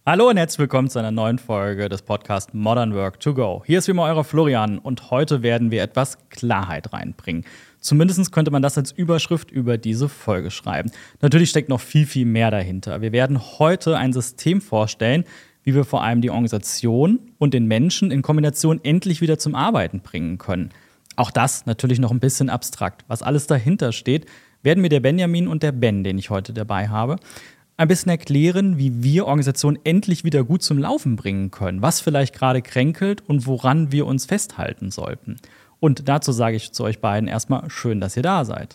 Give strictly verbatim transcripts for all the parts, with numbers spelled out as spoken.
Hallo und herzlich willkommen zu einer neuen Folge des Podcasts Modern Work to Go. Hier ist wie immer euer Florian und heute werden wir etwas Klarheit reinbringen. Zumindest könnte man das als Überschrift über diese Folge schreiben. Natürlich steckt noch viel, viel mehr dahinter. Wir werden heute ein System vorstellen, wie wir vor allem die Organisation und den Menschen in Kombination endlich wieder zum Arbeiten bringen können. Auch das natürlich noch ein bisschen abstrakt. Was alles dahinter steht, werden mir der Benjamin und der Ben, den ich heute dabei habe, ein bisschen erklären, wie wir Organisationen endlich wieder gut zum Laufen bringen können, was vielleicht gerade kränkelt und woran wir uns festhalten sollten. Und dazu sage ich zu euch beiden erstmal schön, dass ihr da seid.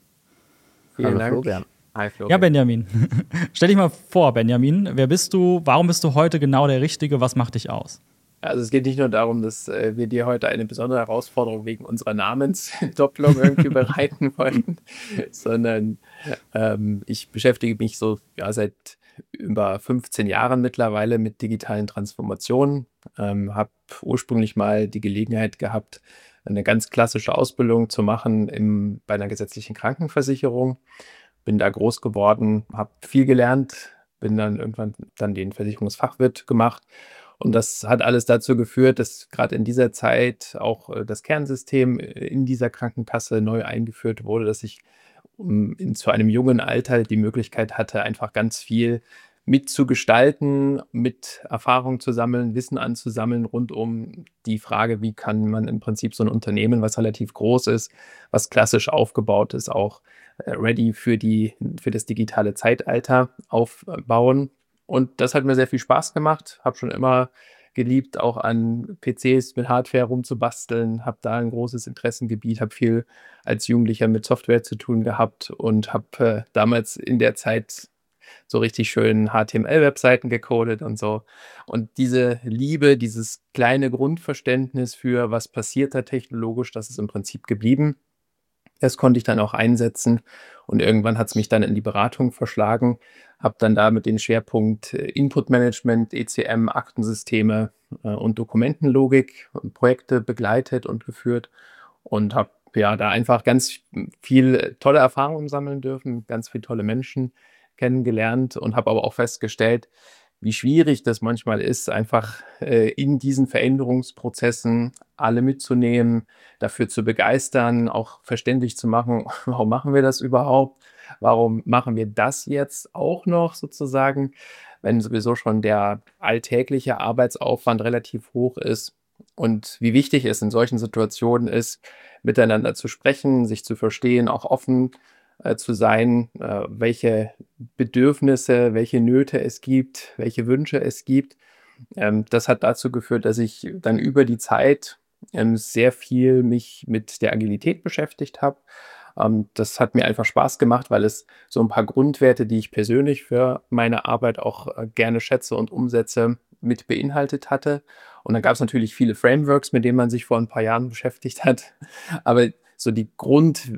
Vielen Hallo Dank. Florian. Hi Florian. Ja, Benjamin. Stell dich mal vor, Benjamin. Wer bist du? Warum bist du heute genau der Richtige? Was macht dich aus? Also es geht nicht nur darum, dass äh, wir dir heute eine besondere Herausforderung wegen unserer Namensdopplung irgendwie bereiten wollten, sondern ähm, ich beschäftige mich so ja, seit über fünfzehn Jahren mittlerweile mit digitalen Transformationen. Ähm, habe ursprünglich mal die Gelegenheit gehabt, eine ganz klassische Ausbildung zu machen im, bei einer gesetzlichen Krankenversicherung. Bin da groß geworden, habe viel gelernt, bin dann irgendwann dann den Versicherungsfachwirt gemacht. Und das hat alles dazu geführt, dass gerade in dieser Zeit auch äh, das Kernsystem in dieser Krankenkasse neu eingeführt wurde, dass ich um, in, zu einem jungen Alter die Möglichkeit hatte, einfach ganz viel mitzugestalten, mit Erfahrung zu sammeln, Wissen anzusammeln rund um die Frage, wie kann man im Prinzip so ein Unternehmen, was relativ groß ist, was klassisch aufgebaut ist, auch äh, ready für die, für das digitale Zeitalter aufbauen. Und das hat mir sehr viel Spaß gemacht. Habe schon immer geliebt, auch an P Cs mit Hardware rumzubasteln. Habe da ein großes Interessengebiet. Habe viel als Jugendlicher mit Software zu tun gehabt und habe äh, damals in der Zeit so richtig schön H T M L-Webseiten gecodet und so. Und diese Liebe, dieses kleine Grundverständnis für, was passiert da technologisch, das ist im Prinzip geblieben. Das konnte ich dann auch einsetzen und irgendwann hat es mich dann in die Beratung verschlagen, habe dann da mit dem Schwerpunkt äh, Input-Management, E C M, Aktensysteme äh, und Dokumentenlogik und Projekte begleitet und geführt und habe ja da einfach ganz viel tolle Erfahrungen sammeln dürfen, ganz viele tolle Menschen kennengelernt und habe aber auch festgestellt, wie schwierig das manchmal ist, einfach äh, in diesen Veränderungsprozessen alle mitzunehmen, dafür zu begeistern, auch verständlich zu machen, warum machen wir das überhaupt? Warum machen wir das jetzt auch noch sozusagen, wenn sowieso schon der alltägliche Arbeitsaufwand relativ hoch ist? Und wie wichtig es in solchen Situationen ist, miteinander zu sprechen, sich zu verstehen, auch offen äh, zu sein, äh, welche Bedürfnisse, welche Nöte es gibt, welche Wünsche es gibt. Ähm, das hat dazu geführt, dass ich dann über die Zeit ähm, sehr viel mich mit der Agilität beschäftigt habe. Ähm, das hat mir einfach Spaß gemacht, weil es so ein paar Grundwerte, die ich persönlich für meine Arbeit auch äh, gerne schätze und umsetze, mit beinhaltet hatte. Und dann gab es natürlich viele Frameworks, mit denen man sich vor ein paar Jahren beschäftigt hat. Aber so die Grund,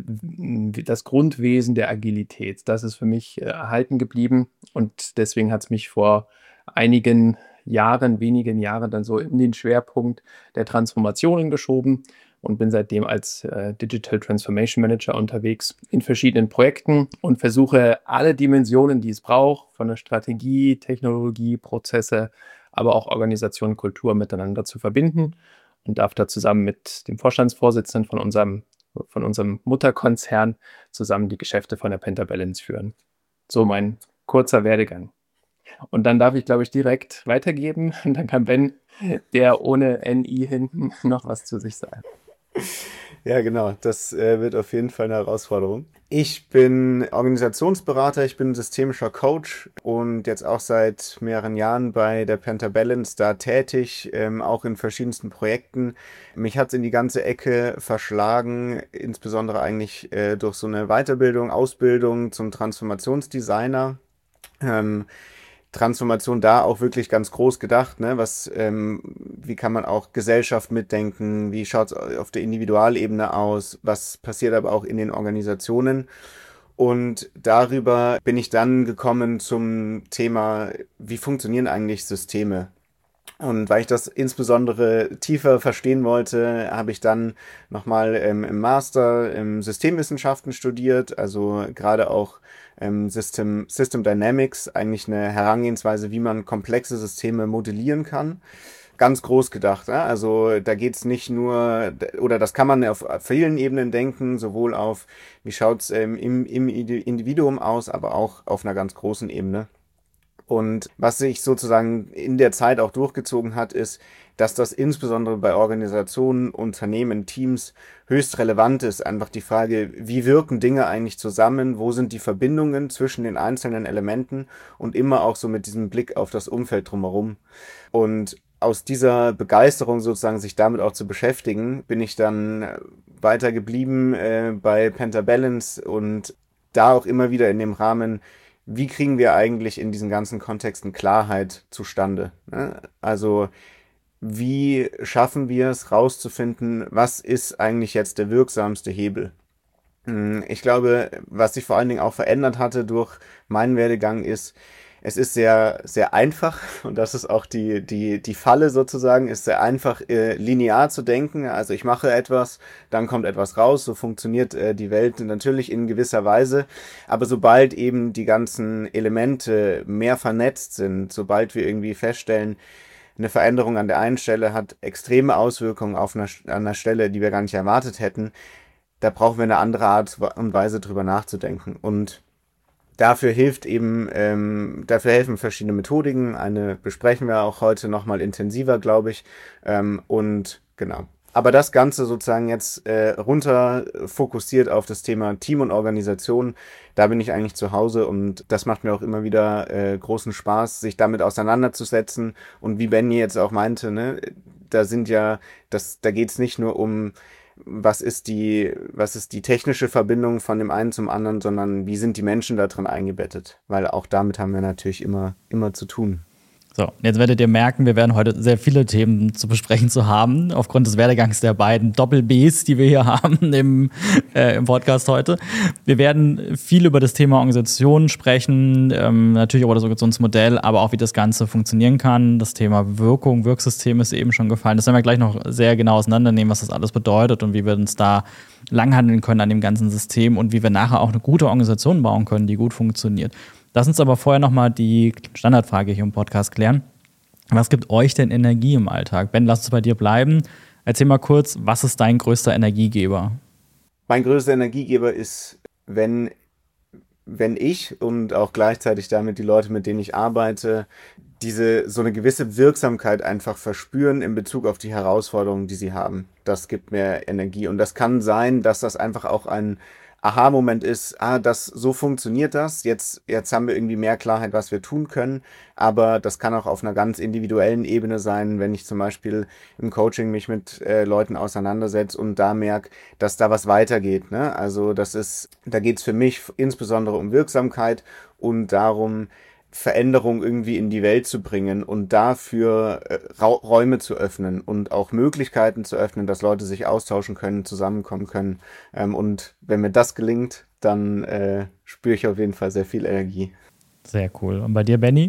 das Grundwesen der Agilität, das ist für mich äh, erhalten geblieben. Und deswegen hat es mich vor einigen Jahren, wenigen Jahren dann so in den Schwerpunkt der Transformationen geschoben und bin seitdem als äh, Digital Transformation Manager unterwegs in verschiedenen Projekten und versuche alle Dimensionen, die es braucht, von der Strategie, Technologie, Prozesse, aber auch Organisation, Kultur miteinander zu verbinden und darf da zusammen mit dem Vorstandsvorsitzenden von unserem, von unserem Mutterkonzern zusammen die Geschäfte von der Pentabalance führen. So mein kurzer Werdegang. Und dann darf ich, glaube ich, direkt weitergeben und dann kann Ben, der ohne N I hinten, noch was zu sich sagen. Ja, genau. Das äh, wird auf jeden Fall eine Herausforderung. Ich bin Organisationsberater, ich bin systemischer Coach und jetzt auch seit mehreren Jahren bei der Pentabalance da tätig, ähm, auch in verschiedensten Projekten. Mich hat es in die ganze Ecke verschlagen, insbesondere eigentlich äh, durch so eine Weiterbildung, Ausbildung zum Transformationsdesigner. Ähm, Transformation da auch wirklich ganz groß gedacht, ne? Was, ähm, wie kann man auch Gesellschaft mitdenken? Wie schaut es auf der Individualebene aus? Was passiert aber auch in den Organisationen? Und darüber bin ich dann gekommen zum Thema, wie funktionieren eigentlich Systeme? Und weil ich das insbesondere tiefer verstehen wollte, habe ich dann nochmal ähm, im Master im Systemwissenschaften studiert, also gerade auch ähm, System, System Dynamics, eigentlich eine Herangehensweise, wie man komplexe Systeme modellieren kann. Ganz groß gedacht, ja? Also da geht es nicht nur, oder das kann man auf vielen Ebenen denken, sowohl auf, wie schaut es ähm, im, im Individuum aus, aber auch auf einer ganz großen Ebene. Und was sich sozusagen in der Zeit auch durchgezogen hat, ist, dass das insbesondere bei Organisationen, Unternehmen, Teams höchst relevant ist. Einfach die Frage, wie wirken Dinge eigentlich zusammen? Wo sind die Verbindungen zwischen den einzelnen Elementen? Und immer auch so mit diesem Blick auf das Umfeld drumherum. Und aus dieser Begeisterung sozusagen, sich damit auch zu beschäftigen, bin ich dann weiter geblieben äh, bei Pentabalance und da auch immer wieder in dem Rahmen, wie kriegen wir eigentlich in diesen ganzen Kontexten Klarheit zustande? Ne? Also wie schaffen wir es rauszufinden, was ist eigentlich jetzt der wirksamste Hebel? Ich glaube, was sich vor allen Dingen auch verändert hatte durch meinen Werdegang ist, es ist sehr, sehr einfach, und das ist auch die, die, die Falle sozusagen, ist sehr einfach, äh, linear zu denken. Also ich mache etwas, dann kommt etwas raus, so funktioniert äh, die Welt natürlich in gewisser Weise. Aber sobald eben die ganzen Elemente mehr vernetzt sind, sobald wir irgendwie feststellen, eine Veränderung an der einen Stelle hat extreme Auswirkungen auf einer, an einer Stelle, die wir gar nicht erwartet hätten, da brauchen wir eine andere Art und Weise drüber nachzudenken. Und Dafür hilft eben, ähm, dafür helfen verschiedene Methodiken. Eine besprechen wir auch heute nochmal intensiver, glaube ich. Ähm, und genau. Aber das Ganze sozusagen jetzt äh, runter fokussiert auf das Thema Team und Organisation, da bin ich eigentlich zu Hause und das macht mir auch immer wieder äh, großen Spaß, sich damit auseinanderzusetzen. Und wie Benny jetzt auch meinte, ne, da sind ja, das, da geht es nicht nur um, was ist die, was ist die technische Verbindung von dem einen zum anderen, sondern wie sind die Menschen da drin eingebettet? Weil auch damit haben wir natürlich immer, immer zu tun. So, jetzt werdet ihr merken, wir werden heute sehr viele Themen zu besprechen zu haben, aufgrund des Werdegangs der beiden Doppel-Bs, die wir hier haben im, äh, im Podcast heute. Wir werden viel über das Thema Organisation sprechen, ähm, natürlich über das Organisationsmodell, aber auch wie das Ganze funktionieren kann. Das Thema Wirkung, Wirksystem ist eben schon gefallen. Das werden wir gleich noch sehr genau auseinandernehmen, was das alles bedeutet und wie wir uns da langhandeln können an dem ganzen System und wie wir nachher auch eine gute Organisation bauen können, die gut funktioniert. Lass uns aber vorher nochmal die Standardfrage hier im Podcast klären. Was gibt euch denn Energie im Alltag? Ben, lass uns bei dir bleiben. Erzähl mal kurz, was ist dein größter Energiegeber? Mein größter Energiegeber ist, wenn, wenn ich und auch gleichzeitig damit die Leute, mit denen ich arbeite, diese so eine gewisse Wirksamkeit einfach verspüren in Bezug auf die Herausforderungen, die sie haben. Das gibt mir Energie. Und das kann sein, dass das einfach auch ein Aha-Moment ist, ah, das, so funktioniert das, jetzt, jetzt haben wir irgendwie mehr Klarheit, was wir tun können, aber das kann auch auf einer ganz individuellen Ebene sein, wenn ich zum Beispiel im Coaching mich mit äh, Leuten auseinandersetze und da merke, dass da was weitergeht, ne? Also das ist, da geht es für mich insbesondere um Wirksamkeit und darum, Veränderung irgendwie in die Welt zu bringen und dafür äh, Ra- Räume zu öffnen und auch Möglichkeiten zu öffnen, dass Leute sich austauschen können, zusammenkommen können. Ähm, und wenn mir das gelingt, dann äh, spüre ich auf jeden Fall sehr viel Energie. Sehr cool. Und bei dir, Benny?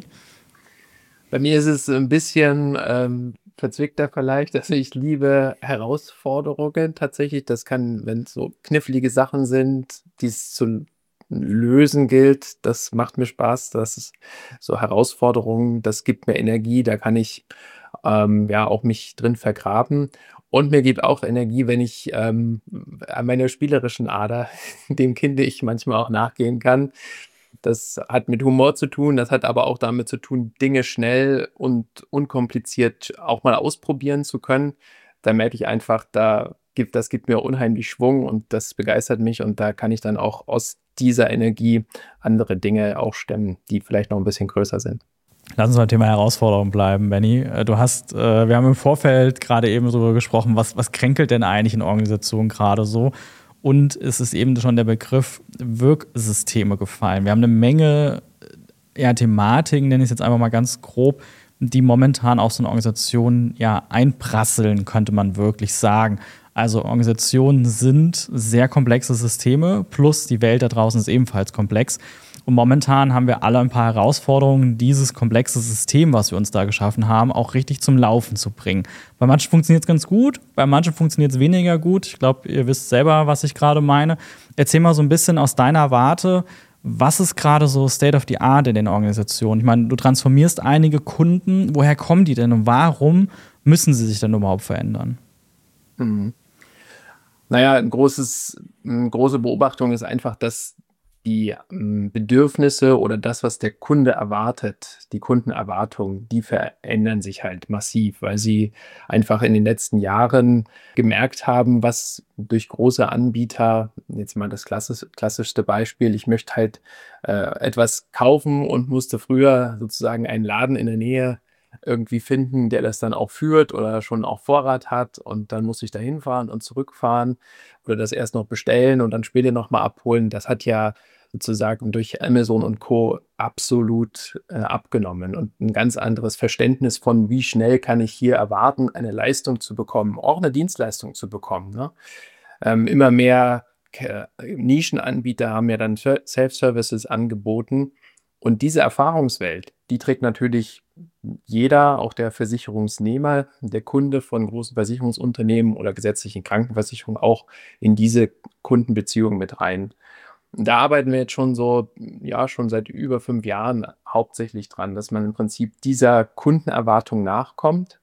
Bei mir ist es ein bisschen ähm, verzwickter vielleicht. Also ich liebe Herausforderungen tatsächlich. Das kann, wenn es so knifflige Sachen sind, die es zu lösen gilt, das macht mir Spaß, das ist so Herausforderungen, das gibt mir Energie, da kann ich ähm, ja auch mich drin vergraben und mir gibt auch Energie, wenn ich ähm, an meiner spielerischen Ader, dem Kinde ich manchmal auch nachgehen kann. Das hat mit Humor zu tun, das hat aber auch damit zu tun, Dinge schnell und unkompliziert auch mal ausprobieren zu können. Da merke ich einfach, da gibt, das gibt mir unheimlich Schwung und das begeistert mich und da kann ich dann auch aus dieser Energie andere Dinge auch stemmen, die vielleicht noch ein bisschen größer sind. Lass uns beim Thema Herausforderung bleiben, Benny. Du hast, äh, wir haben im Vorfeld gerade eben darüber gesprochen, was, was kränkelt denn eigentlich in Organisationen gerade so? Und es ist eben schon der Begriff Wirksysteme gefallen. Wir haben eine Menge ja, Thematiken, nenne ich es jetzt einfach mal ganz grob, die momentan auf so eine Organisation ja einprasseln, könnte man wirklich sagen. Also Organisationen sind sehr komplexe Systeme, plus die Welt da draußen ist ebenfalls komplex. Und momentan haben wir alle ein paar Herausforderungen, dieses komplexe System, was wir uns da geschaffen haben, auch richtig zum Laufen zu bringen. Bei manchen funktioniert es ganz gut, bei manchen funktioniert es weniger gut. Ich glaube, ihr wisst selber, was ich gerade meine. Erzähl mal so ein bisschen aus deiner Warte, was ist gerade so State of the Art in den Organisationen? Ich meine, du transformierst einige Kunden. Woher kommen die denn und warum müssen sie sich denn überhaupt verändern? Mhm. Naja, ein großes, eine große Beobachtung ist einfach, dass die ähm, Bedürfnisse oder das, was der Kunde erwartet, die Kundenerwartungen, die verändern sich halt massiv, weil sie einfach in den letzten Jahren gemerkt haben, was durch große Anbieter, jetzt mal das klassisch, klassischste Beispiel, ich möchte halt äh, etwas kaufen und musste früher sozusagen einen Laden in der Nähe irgendwie finden, der das dann auch führt oder schon auch Vorrat hat, und dann muss ich da hinfahren und zurückfahren oder das erst noch bestellen und dann später nochmal abholen. Das hat ja sozusagen durch Amazon und Co. absolut äh, abgenommen und ein ganz anderes Verständnis von, wie schnell kann ich hier erwarten, eine Leistung zu bekommen, auch eine Dienstleistung zu bekommen. Ne? Ähm, immer mehr äh, Nischenanbieter haben ja dann Self-Services angeboten, und diese Erfahrungswelt, die trägt natürlich jeder, auch der Versicherungsnehmer, der Kunde von großen Versicherungsunternehmen oder gesetzlichen Krankenversicherungen, auch in diese Kundenbeziehung mit rein. Da arbeiten wir jetzt schon so, ja, schon seit über fünf Jahren hauptsächlich dran, dass man im Prinzip dieser Kundenerwartung nachkommt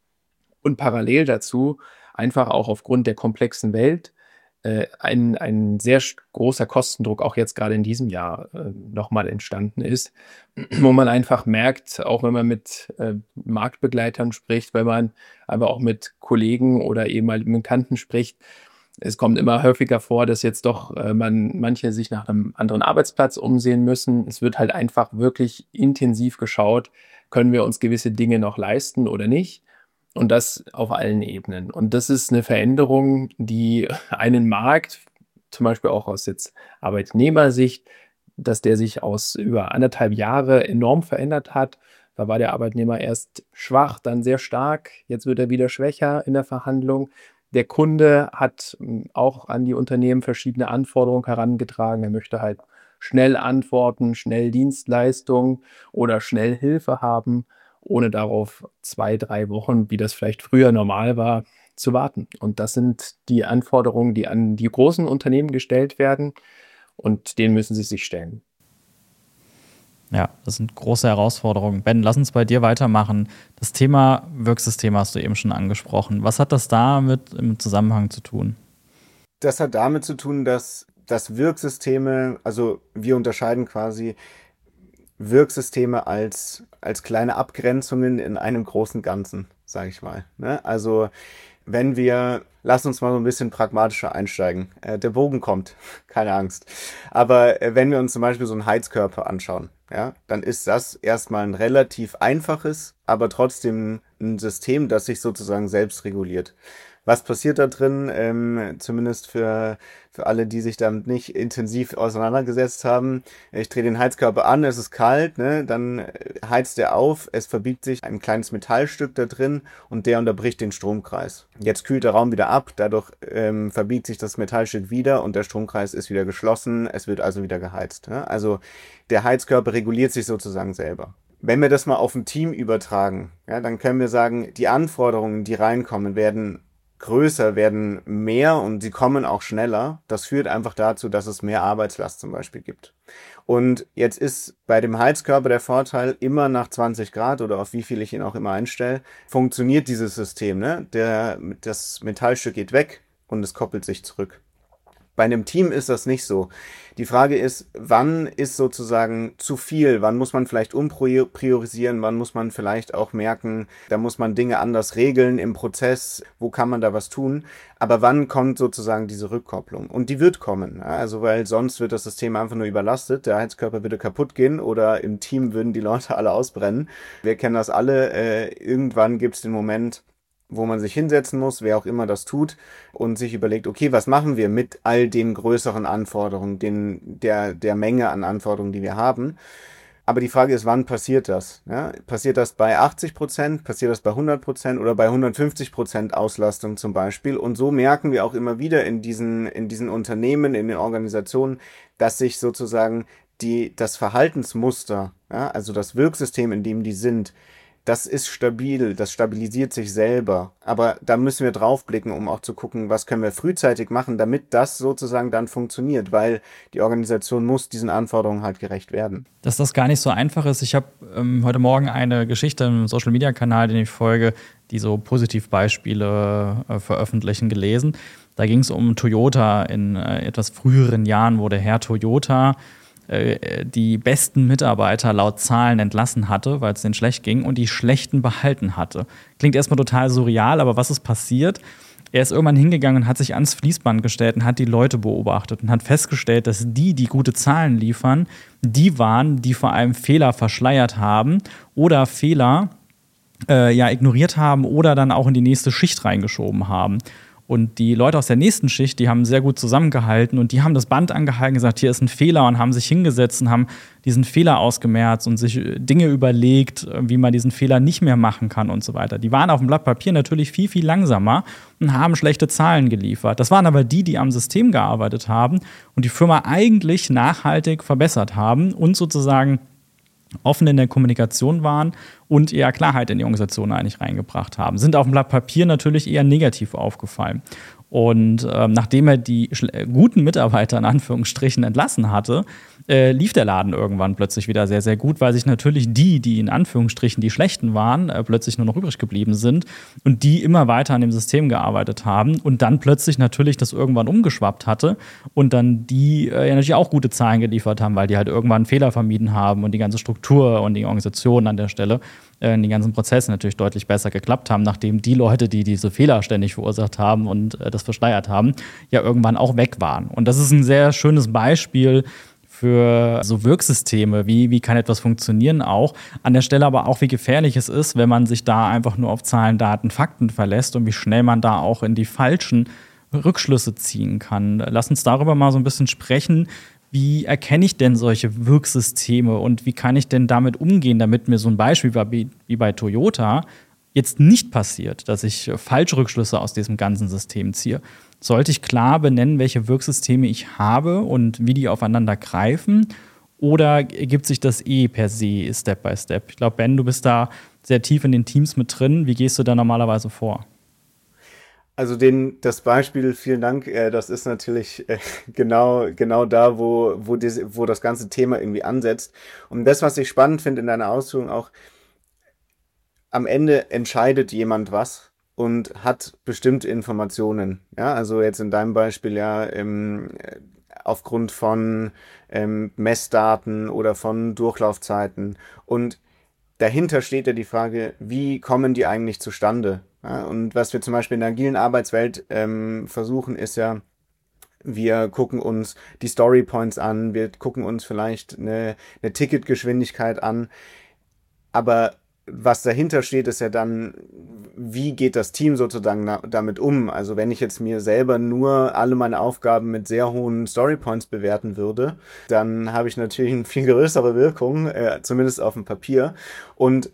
und parallel dazu einfach auch aufgrund der komplexen Welt äh, ein, ein sehr großer Kostendruck auch jetzt gerade in diesem Jahr äh, nochmal entstanden ist, wo man einfach merkt, auch wenn man mit äh, Marktbegleitern spricht, wenn man aber auch mit Kollegen oder ehemaligen Bekannten spricht, es kommt immer häufiger vor, dass jetzt doch äh, man manche sich nach einem anderen Arbeitsplatz umsehen müssen. Es wird halt einfach wirklich intensiv geschaut, können wir uns gewisse Dinge noch leisten oder nicht? Und das auf allen Ebenen. Und das ist eine Veränderung, die einen Markt, zum Beispiel auch aus jetzt Arbeitnehmersicht, dass der sich aus über anderthalb Jahre enorm verändert hat. Da war der Arbeitnehmer erst schwach, dann sehr stark. Jetzt wird er wieder schwächer in der Verhandlung. Der Kunde hat auch an die Unternehmen verschiedene Anforderungen herangetragen. Er möchte halt schnell antworten, schnell Dienstleistungen oder schnell Hilfe haben, ohne darauf zwei, drei Wochen, wie das vielleicht früher normal war, zu warten. Und das sind die Anforderungen, die an die großen Unternehmen gestellt werden, und denen müssen sie sich stellen. Ja, das sind große Herausforderungen. Ben, lass uns bei dir weitermachen. Das Thema Wirksystem hast du eben schon angesprochen. Was hat das damit im Zusammenhang zu tun? Das hat damit zu tun, dass, dass Wirksysteme, also wir unterscheiden quasi Wirksysteme als, als kleine Abgrenzungen in einem großen Ganzen, sage ich mal. Ne? Also wenn wir, lass uns mal so ein bisschen pragmatischer einsteigen. Äh, der Bogen kommt, keine Angst. Aber äh, wenn wir uns zum Beispiel so einen Heizkörper anschauen, ja, dann ist das erstmal ein relativ einfaches, aber trotzdem ein System, das sich sozusagen selbst reguliert. Was passiert da drin? Ähm, zumindest für, für alle, die sich damit nicht intensiv auseinandergesetzt haben. Ich drehe den Heizkörper an, es ist kalt, ne? Dann heizt er auf, es verbiegt sich ein kleines Metallstück da drin und der unterbricht den Stromkreis. Jetzt kühlt der Raum wieder ab, dadurch ähm, verbiegt sich das Metallstück wieder und der Stromkreis ist wieder geschlossen, es wird also wieder geheizt. Ne? Also der Heizkörper reguliert sich sozusagen selber. Wenn wir das mal auf ein Team übertragen, ja, dann können wir sagen, die Anforderungen, die reinkommen, werden größer, werden mehr und sie kommen auch schneller. Das führt einfach dazu, dass es mehr Arbeitslast zum Beispiel gibt. Und jetzt ist bei dem Heizkörper der Vorteil, immer nach zwanzig Grad oder auf wie viel ich ihn auch immer einstelle, funktioniert dieses System. Ne? Der, das Metallstück geht weg und es koppelt sich zurück. Bei einem Team ist das nicht so. Die Frage ist, wann ist sozusagen zu viel? Wann muss man vielleicht umpriorisieren? Wann muss man vielleicht auch merken, da muss man Dinge anders regeln im Prozess? Wo kann man da was tun? Aber wann kommt sozusagen diese Rückkopplung? Und die wird kommen. Also, weil sonst wird das System einfach nur überlastet. Der Heizkörper würde kaputt gehen oder im Team würden die Leute alle ausbrennen. Wir kennen das alle. Äh, irgendwann gibt es den Moment, wo man sich hinsetzen muss, wer auch immer das tut, und sich überlegt, okay, was machen wir mit all den größeren Anforderungen, den, der, der Menge an Anforderungen, die wir haben. Aber die Frage ist, wann passiert das? Ja, passiert das bei achtzig Prozent, passiert das bei hundert Prozent oder bei hundertfünfzig Prozent Auslastung zum Beispiel? Und so merken wir auch immer wieder in diesen, in diesen Unternehmen, in den Organisationen, dass sich sozusagen die, das Verhaltensmuster, ja, also das Wirksystem, in dem die sind, das ist stabil, das stabilisiert sich selber. Aber da müssen wir draufblicken, um auch zu gucken, was können wir frühzeitig machen, damit das sozusagen dann funktioniert, weil die Organisation muss diesen Anforderungen halt gerecht werden. Dass das gar nicht so einfach ist. Ich habe ähm, heute Morgen eine Geschichte im Social-Media-Kanal, den ich folge, die so Positivbeispiele äh, veröffentlichen, gelesen. Da ging es um Toyota in äh, etwas früheren Jahren, wo der Herr Toyota die besten Mitarbeiter laut Zahlen entlassen hatte, weil es denen schlecht ging, und die schlechten behalten hatte. Klingt erstmal total surreal, aber was ist passiert? Er ist irgendwann hingegangen und hat sich ans Fließband gestellt und hat die Leute beobachtet und hat festgestellt, dass die, die gute Zahlen liefern, die waren, die vor allem Fehler verschleiert haben oder Fehler äh, ja, ignoriert haben oder dann auch in die nächste Schicht reingeschoben haben. Und die Leute aus der nächsten Schicht, die haben sehr gut zusammengehalten und die haben das Band angehalten, gesagt, hier ist ein Fehler, und haben sich hingesetzt und haben diesen Fehler ausgemerzt und sich Dinge überlegt, wie man diesen Fehler nicht mehr machen kann und so weiter. Die waren auf dem Blatt Papier natürlich viel, viel langsamer und haben schlechte Zahlen geliefert. Das waren aber die, die am System gearbeitet haben und die Firma eigentlich nachhaltig verbessert haben und sozusagen offen in der Kommunikation waren und eher Klarheit in die Organisation eigentlich reingebracht haben. Sind auf dem Blatt Papier natürlich eher negativ aufgefallen. Und ähm, nachdem er die guten Mitarbeiter in Anführungsstrichen entlassen hatte, äh, lief der Laden irgendwann plötzlich wieder sehr, sehr gut, weil sich natürlich die, die in Anführungsstrichen die Schlechten waren, äh, plötzlich nur noch übrig geblieben sind und die immer weiter an dem System gearbeitet haben und dann plötzlich natürlich das irgendwann umgeschwappt hatte und dann die äh, ja natürlich auch gute Zahlen geliefert haben, weil die halt irgendwann Fehler vermieden haben und die ganze Struktur und die Organisation an der Stelle in den ganzen Prozessen natürlich deutlich besser geklappt haben, nachdem die Leute, die diese Fehler ständig verursacht haben und äh, das verschleiert haben, ja irgendwann auch weg waren. Und das ist ein sehr schönes Beispiel für so Wirksysteme, wie, wie kann etwas funktionieren auch. An der Stelle aber auch, wie gefährlich es ist, wenn man sich da einfach nur auf Zahlen, Daten, Fakten verlässt und wie schnell man da auch in die falschen Rückschlüsse ziehen kann. Lass uns darüber mal so ein bisschen sprechen. Wie erkenne ich denn solche Wirksysteme und wie kann ich denn damit umgehen, damit mir so ein Beispiel wie bei Toyota jetzt nicht passiert, dass ich falsche Rückschlüsse aus diesem ganzen System ziehe? Sollte ich klar benennen, welche Wirksysteme ich habe und wie die aufeinander greifen? Oder ergibt sich das eh per se Step by Step? Ich glaube, Ben, du bist da sehr tief in den Teams mit drin. Wie gehst du da normalerweise vor? Also den, das Beispiel, vielen Dank, äh, das ist natürlich äh, genau, genau da, wo, wo, dis, wo das ganze Thema irgendwie ansetzt. Und das, was ich spannend finde in deiner Ausführung auch, am Ende entscheidet jemand was und hat bestimmte Informationen. Ja, also jetzt in deinem Beispiel ja ähm, aufgrund von ähm, Messdaten oder von Durchlaufzeiten. Und dahinter steht ja die Frage, wie kommen die eigentlich zustande? Ja, und was wir zum Beispiel in der agilen Arbeitswelt ähm, versuchen, ist ja, wir gucken uns die Storypoints an, wir gucken uns vielleicht eine, eine Ticketgeschwindigkeit an, aber was dahinter steht, ist ja dann, wie geht das Team sozusagen damit um? Also wenn ich jetzt mir selber nur alle meine Aufgaben mit sehr hohen Storypoints bewerten würde, dann habe ich natürlich eine viel größere Wirkung, äh, zumindest auf dem Papier. Und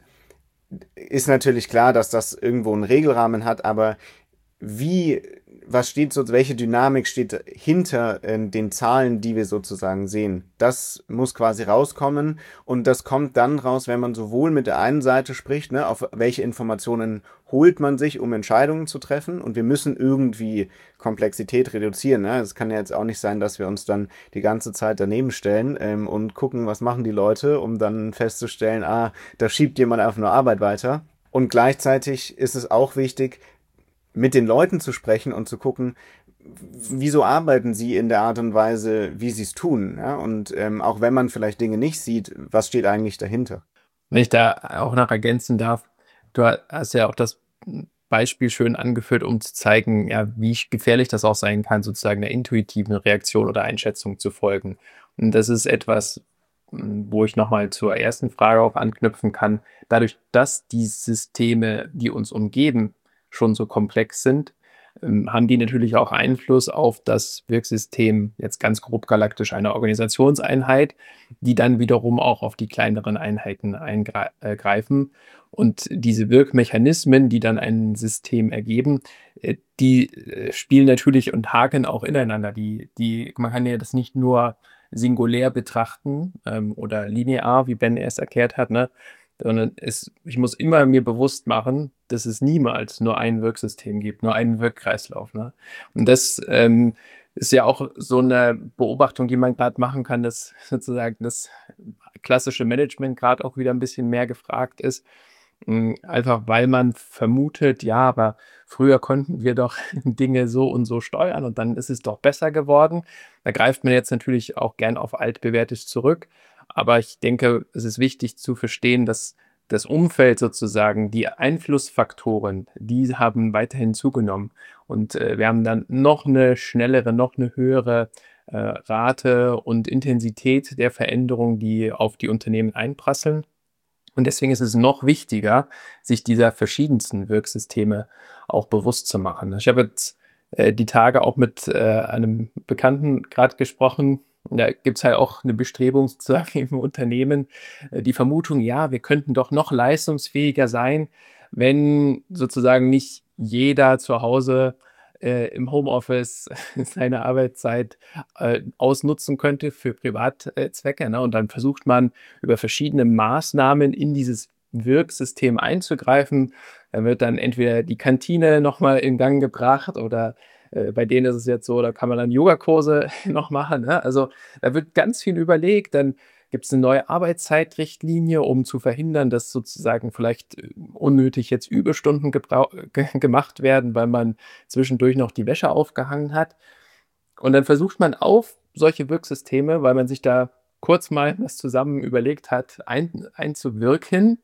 ist natürlich klar, dass das irgendwo einen Regelrahmen hat, aber wie, was steht so, welche Dynamik steht hinter äh, den Zahlen, die wir sozusagen sehen? Das muss quasi rauskommen und das kommt dann raus, wenn man sowohl mit der einen Seite spricht, ne, auf welche Informationen holt man sich, um Entscheidungen zu treffen, und wir müssen irgendwie Komplexität reduzieren. Ne? Es kann ja jetzt auch nicht sein, dass wir uns dann die ganze Zeit daneben stellen ähm, und gucken, was machen die Leute, um dann festzustellen, ah, da schiebt jemand einfach nur Arbeit weiter. Und gleichzeitig ist es auch wichtig, mit den Leuten zu sprechen und zu gucken, wieso arbeiten sie in der Art und Weise, wie sie es tun. Ja? Und ähm, auch wenn man vielleicht Dinge nicht sieht, was steht eigentlich dahinter? Wenn ich da auch noch ergänzen darf, du hast ja auch das Beispiel schön angeführt, um zu zeigen, ja, wie gefährlich das auch sein kann, sozusagen der intuitiven Reaktion oder Einschätzung zu folgen. Und das ist etwas, wo ich nochmal zur ersten Frage auch anknüpfen kann. Dadurch, dass die Systeme, die uns umgeben, schon so komplex sind, ähm, haben die natürlich auch Einfluss auf das Wirksystem, jetzt ganz grob galaktisch eine Organisationseinheit, die dann wiederum auch auf die kleineren Einheiten eingreifen. Und diese Wirkmechanismen, die dann ein System ergeben, äh, die äh, spielen natürlich und haken auch ineinander. Die, die, man kann ja das nicht nur singulär betrachten ähm, oder linear, wie Ben erst erklärt hat, ne? Sondern es, ich muss immer mir bewusst machen, dass es niemals nur ein Wirksystem gibt, nur einen Wirkkreislauf. Ne? Und das ähm, ist ja auch so eine Beobachtung, die man gerade machen kann, dass sozusagen das klassische Management gerade auch wieder ein bisschen mehr gefragt ist. Einfach weil man vermutet, ja, aber früher konnten wir doch Dinge so und so steuern und dann ist es doch besser geworden. Da greift man jetzt natürlich auch gern auf altbewährtes zurück. Aber ich denke, es ist wichtig zu verstehen, dass das Umfeld sozusagen, die Einflussfaktoren, die haben weiterhin zugenommen. Und äh, wir haben dann noch eine schnellere, noch eine höhere äh, Rate und Intensität der Veränderungen, die auf die Unternehmen einprasseln. Und deswegen ist es noch wichtiger, sich dieser verschiedensten Wirksysteme auch bewusst zu machen. Ich habe jetzt äh, die Tage auch mit äh, einem Bekannten gerade gesprochen. Da gibt es halt auch eine Bestrebung sozusagen im Unternehmen, äh, die Vermutung, ja, wir könnten doch noch leistungsfähiger sein, wenn sozusagen nicht jeder zu Hause äh, im Homeoffice seine Arbeitszeit äh, ausnutzen könnte für Privatzwecke. Ne? Und dann versucht man über verschiedene Maßnahmen in dieses Wirksystem einzugreifen. Da wird dann entweder die Kantine nochmal in Gang gebracht oder äh, bei denen ist es jetzt so, da kann man dann Yogakurse noch machen. Ne? Also da wird ganz viel überlegt. Dann gibt es eine neue Arbeitszeitrichtlinie, um zu verhindern, dass sozusagen vielleicht unnötig jetzt Überstunden ge- gemacht werden, weil man zwischendurch noch die Wäsche aufgehangen hat. Und dann versucht man auf solche Wirksysteme, weil man sich da kurz mal was zusammen überlegt hat, ein, einzuwirken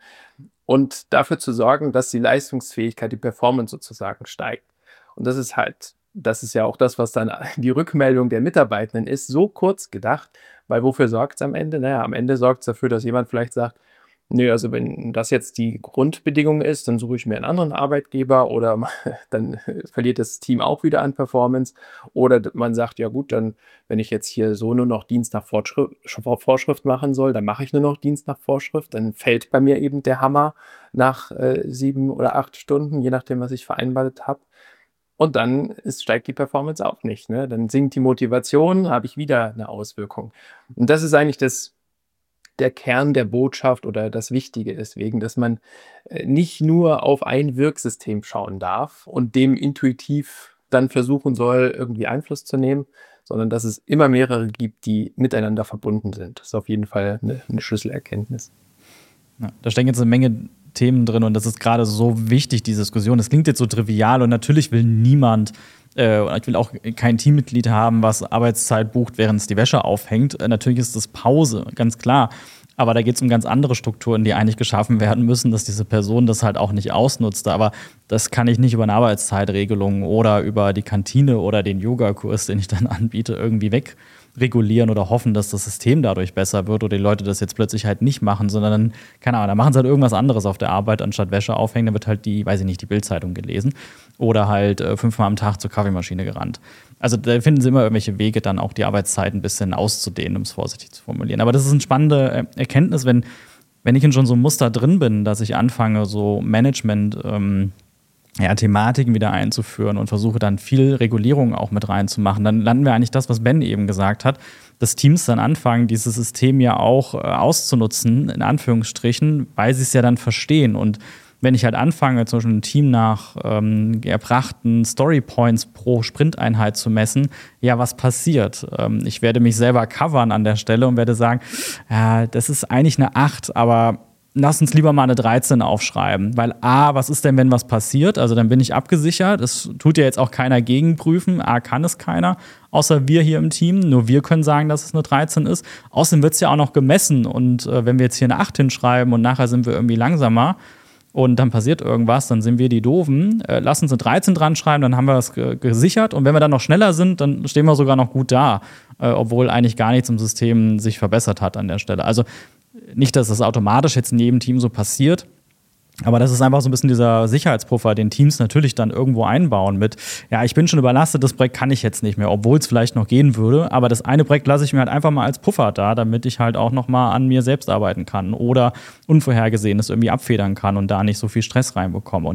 und dafür zu sorgen, dass die Leistungsfähigkeit, die Performance sozusagen steigt. Und das ist halt, das ist ja auch das, was dann die Rückmeldung der Mitarbeitenden ist, so kurz gedacht, weil wofür sorgt es am Ende? Naja, am Ende sorgt es dafür, dass jemand vielleicht sagt, nö, also wenn das jetzt die Grundbedingung ist, dann suche ich mir einen anderen Arbeitgeber oder dann verliert das Team auch wieder an Performance. Oder man sagt, ja gut, dann wenn ich jetzt hier so nur noch Dienst nach Vorschrift, Vorschrift machen soll, dann mache ich nur noch Dienst nach Vorschrift. Dann fällt bei mir eben der Hammer nach äh, sieben oder acht Stunden, je nachdem, was ich vereinbart habe. Und dann ist, steigt die Performance auch nicht. Ne? Dann sinkt die Motivation, habe ich wieder eine Auswirkung. Und das ist eigentlich das, der Kern der Botschaft oder das Wichtige deswegen, dass man nicht nur auf ein Wirksystem schauen darf und dem intuitiv dann versuchen soll, irgendwie Einfluss zu nehmen, sondern dass es immer mehrere gibt, die miteinander verbunden sind. Das ist auf jeden Fall eine, eine Schlüsselerkenntnis. Ja, da stecken jetzt eine Menge Themen drin und das ist gerade so wichtig, die Diskussion. Das klingt jetzt so trivial und natürlich will niemand, äh, ich will auch kein Teammitglied haben, was Arbeitszeit bucht, während es die Wäsche aufhängt. Äh, natürlich ist das Pause, ganz klar. Aber da geht es um ganz andere Strukturen, die eigentlich geschaffen werden müssen, dass diese Person das halt auch nicht ausnutzt. Aber das kann ich nicht über eine Arbeitszeitregelung oder über die Kantine oder den Yogakurs, den ich dann anbiete, irgendwie wegregulieren oder hoffen, dass das System dadurch besser wird oder die Leute das jetzt plötzlich halt nicht machen, sondern dann, keine Ahnung, da machen sie halt irgendwas anderes auf der Arbeit, anstatt Wäsche aufhängen, dann wird halt die, weiß ich nicht, die Bild-Zeitung gelesen oder halt äh, fünfmal am Tag zur Kaffeemaschine gerannt. Also da finden sie immer irgendwelche Wege, dann auch die Arbeitszeit ein bisschen auszudehnen, um es vorsichtig zu formulieren. Aber das ist eine spannende Erkenntnis, wenn, wenn ich in schon so einem Muster drin bin, dass ich anfange, so Management ähm, ja, Thematiken wieder einzuführen und versuche dann viel Regulierung auch mit reinzumachen, dann landen wir eigentlich das, was Ben eben gesagt hat, dass Teams dann anfangen, dieses System ja auch äh, auszunutzen, in Anführungsstrichen, weil sie es ja dann verstehen. Und wenn ich halt anfange, zum Beispiel ein Team nach ähm, erbrachten Storypoints pro Sprinteinheit zu messen, ja, was passiert? Ähm, ich werde mich selber covern an der Stelle und werde sagen, ja, das ist eigentlich eine acht, aber lass uns lieber mal eine dreizehn aufschreiben. Weil A, was ist denn, wenn was passiert? Also dann bin ich abgesichert. Es tut ja jetzt auch keiner gegenprüfen. A, kann es keiner, außer wir hier im Team. Nur wir können sagen, dass es eine dreizehn ist. Außerdem wird es ja auch noch gemessen. Und äh, wenn wir jetzt hier eine acht hinschreiben und nachher sind wir irgendwie langsamer, und dann passiert irgendwas, dann sind wir die Doofen. Äh, lass uns eine dreizehn dran schreiben, dann haben wir das ge- gesichert. Und wenn wir dann noch schneller sind, dann stehen wir sogar noch gut da, äh, obwohl eigentlich gar nichts im System sich verbessert hat an der Stelle. Also nicht, dass das automatisch jetzt in jedem Team so passiert, aber das ist einfach so ein bisschen dieser Sicherheitspuffer, den Teams natürlich dann irgendwo einbauen mit, ja, ich bin schon überlastet, das Projekt kann ich jetzt nicht mehr, obwohl es vielleicht noch gehen würde, aber das eine Projekt lasse ich mir halt einfach mal als Puffer da, damit ich halt auch noch mal an mir selbst arbeiten kann oder Unvorhergesehenes irgendwie abfedern kann und da nicht so viel Stress reinbekomme. Und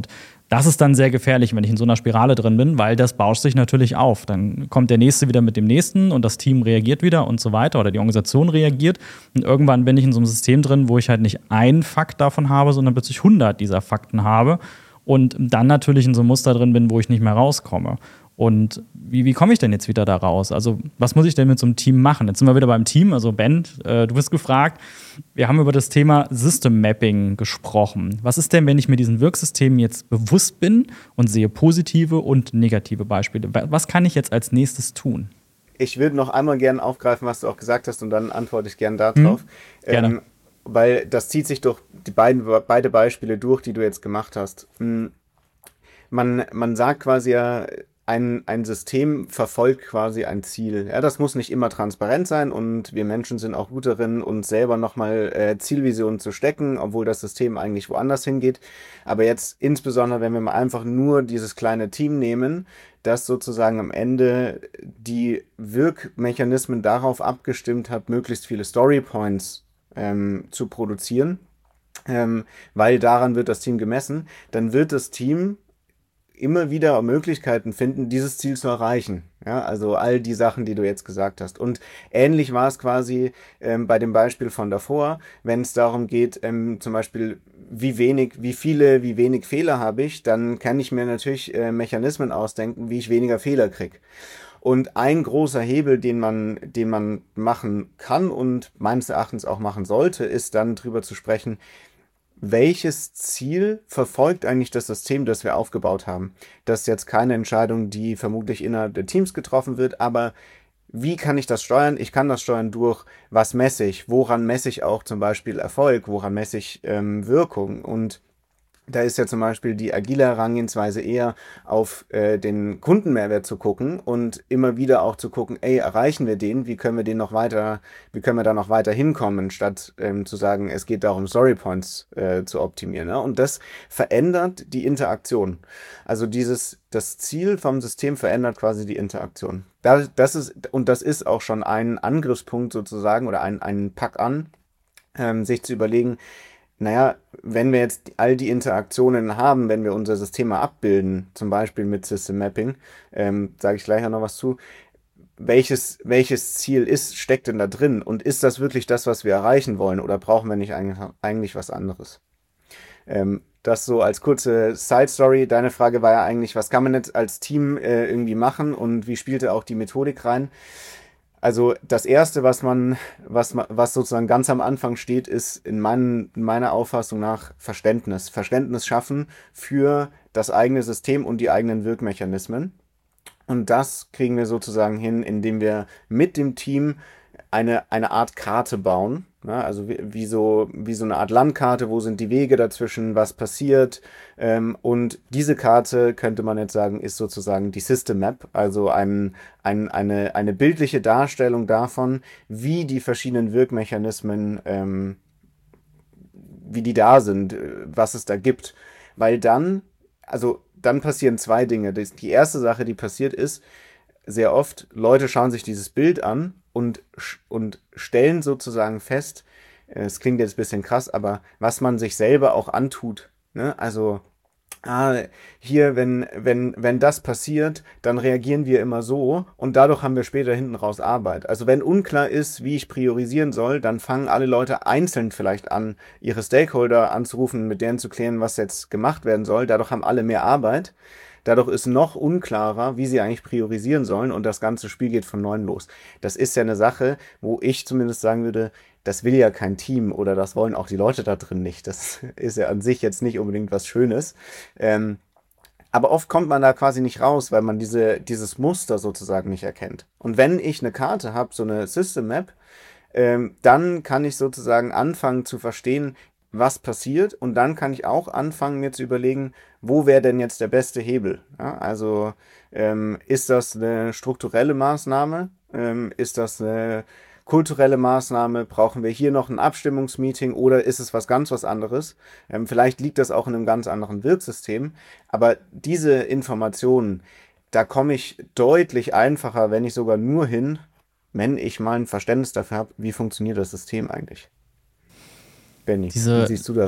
Das ist dann sehr gefährlich, wenn ich in so einer Spirale drin bin, weil das bauscht sich natürlich auf. Dann kommt der Nächste wieder mit dem Nächsten und das Team reagiert wieder und so weiter oder die Organisation reagiert. Und irgendwann bin ich in so einem System drin, wo ich halt nicht einen Fakt davon habe, sondern plötzlich hundert dieser Fakten habe und dann natürlich in so einem Muster drin bin, wo ich nicht mehr rauskomme. Und wie, wie komme ich denn jetzt wieder da raus? Also, was muss ich denn mit so einem Team machen? Jetzt sind wir wieder beim Team. Also, Ben, äh, du bist gefragt. Wir haben über das Thema System Mapping gesprochen. Was ist denn, wenn ich mir diesen Wirksystemen jetzt bewusst bin und sehe positive und negative Beispiele? Was kann ich jetzt als nächstes tun? Ich würde noch einmal gerne aufgreifen, was du auch gesagt hast, und dann antworte ich gerne darauf. Hm, gerne. Ähm, weil das zieht sich durch die beiden, beide Beispiele durch, die du jetzt gemacht hast. Man, man sagt quasi ja, Ein, ein System verfolgt quasi ein Ziel. Ja, das muss nicht immer transparent sein und wir Menschen sind auch gut darin, uns selber nochmal äh, Zielvisionen zu stecken, obwohl das System eigentlich woanders hingeht. Aber jetzt insbesondere, wenn wir mal einfach nur dieses kleine Team nehmen, das sozusagen am Ende die Wirkmechanismen darauf abgestimmt hat, möglichst viele Storypoints ähm, zu produzieren, ähm, weil daran wird das Team gemessen, dann wird das Team immer wieder Möglichkeiten finden, dieses Ziel zu erreichen. Ja, also all die Sachen, die du jetzt gesagt hast. Und ähnlich war es quasi ähm, bei dem Beispiel von davor, wenn es darum geht, ähm, zum Beispiel, wie wenig, wie viele, wie wenig Fehler habe ich, dann kann ich mir natürlich äh, Mechanismen ausdenken, wie ich weniger Fehler kriege. Und ein großer Hebel, den man, den man machen kann und meines Erachtens auch machen sollte, ist dann drüber zu sprechen, welches Ziel verfolgt eigentlich das System, das wir aufgebaut haben? Das ist jetzt keine Entscheidung, die vermutlich innerhalb der Teams getroffen wird, aber wie kann ich das steuern? Ich kann das steuern durch, was messe ich? Woran messe ich auch zum Beispiel Erfolg? Woran messe ich ähm, Wirkung? Und da ist ja zum Beispiel die agile Herangehensweise eher auf äh, den Kundenmehrwert zu gucken und immer wieder auch zu gucken, ey, erreichen wir den? Wie können wir den noch weiter, wie können wir da noch weiter hinkommen, statt ähm, zu sagen, es geht darum, Storypoints äh, zu optimieren. Ne? Und das verändert die Interaktion. Also dieses, das Ziel vom System verändert quasi die Interaktion. Das, das ist, und das ist auch schon ein Angriffspunkt sozusagen oder ein, ein Pack an, ähm, sich zu überlegen, naja, wenn wir jetzt all die Interaktionen haben, wenn wir unser System mal abbilden, zum Beispiel mit System Mapping, ähm, sage ich gleich noch was zu, welches, welches Ziel ist, steckt denn da drin? Und ist das wirklich das, was wir erreichen wollen? Oder brauchen wir nicht eigentlich, eigentlich was anderes? Ähm, das so als kurze Side-Story. Deine Frage war ja eigentlich, was kann man jetzt als Team äh, irgendwie machen und wie spielte auch die Methodik rein? Also das Erste, was man, was, was sozusagen ganz am Anfang steht, ist in, mein, in meiner Auffassung nach Verständnis. Verständnis schaffen für das eigene System und die eigenen Wirkmechanismen. Und das kriegen wir sozusagen hin, indem wir mit dem Team eine, eine Art Karte bauen. Ja, also wie, wie, so, wie so eine Art Landkarte, wo sind die Wege dazwischen, was passiert. Ähm, und diese Karte, könnte man jetzt sagen, ist sozusagen die System Map, also ein, ein, eine, eine bildliche Darstellung davon, wie die verschiedenen Wirkmechanismen, ähm, wie die da sind, was es da gibt. Weil dann, also dann passieren zwei Dinge. Die erste Sache, die passiert, ist, sehr oft, Leute schauen sich dieses Bild an und, und stellen sozusagen fest, es klingt jetzt ein bisschen krass, aber was man sich selber auch antut. Ne? Also ah, hier, wenn, wenn, wenn das passiert, dann reagieren wir immer so und dadurch haben wir später hinten raus Arbeit. Also wenn unklar ist, wie ich priorisieren soll, dann fangen alle Leute einzeln vielleicht an, ihre Stakeholder anzurufen, mit denen zu klären, was jetzt gemacht werden soll. Dadurch haben alle mehr Arbeit. Dadurch ist noch unklarer, wie sie eigentlich priorisieren sollen und das ganze Spiel geht von neuem los. Das ist ja eine Sache, wo ich zumindest sagen würde, das will ja kein Team oder das wollen auch die Leute da drin nicht. Das ist ja an sich jetzt nicht unbedingt was Schönes. Ähm, aber oft kommt man da quasi nicht raus, weil man diese, dieses Muster sozusagen nicht erkennt. Und wenn ich eine Karte habe, so eine System Map, ähm, dann kann ich sozusagen anfangen zu verstehen, was passiert und dann kann ich auch anfangen, mir zu überlegen, wo wäre denn jetzt der beste Hebel? Ja, also ähm, ist das eine strukturelle Maßnahme? Ähm, ist das eine kulturelle Maßnahme? Brauchen wir hier noch ein Abstimmungsmeeting oder ist es was ganz was anderes? Ähm, vielleicht liegt das auch in einem ganz anderen Wirksystem, aber diese Informationen, da komme ich deutlich einfacher, wenn nicht sogar nur hin, wenn ich mal ein Verständnis dafür habe, wie funktioniert das System eigentlich. Benni, Diese, wie siehst du das?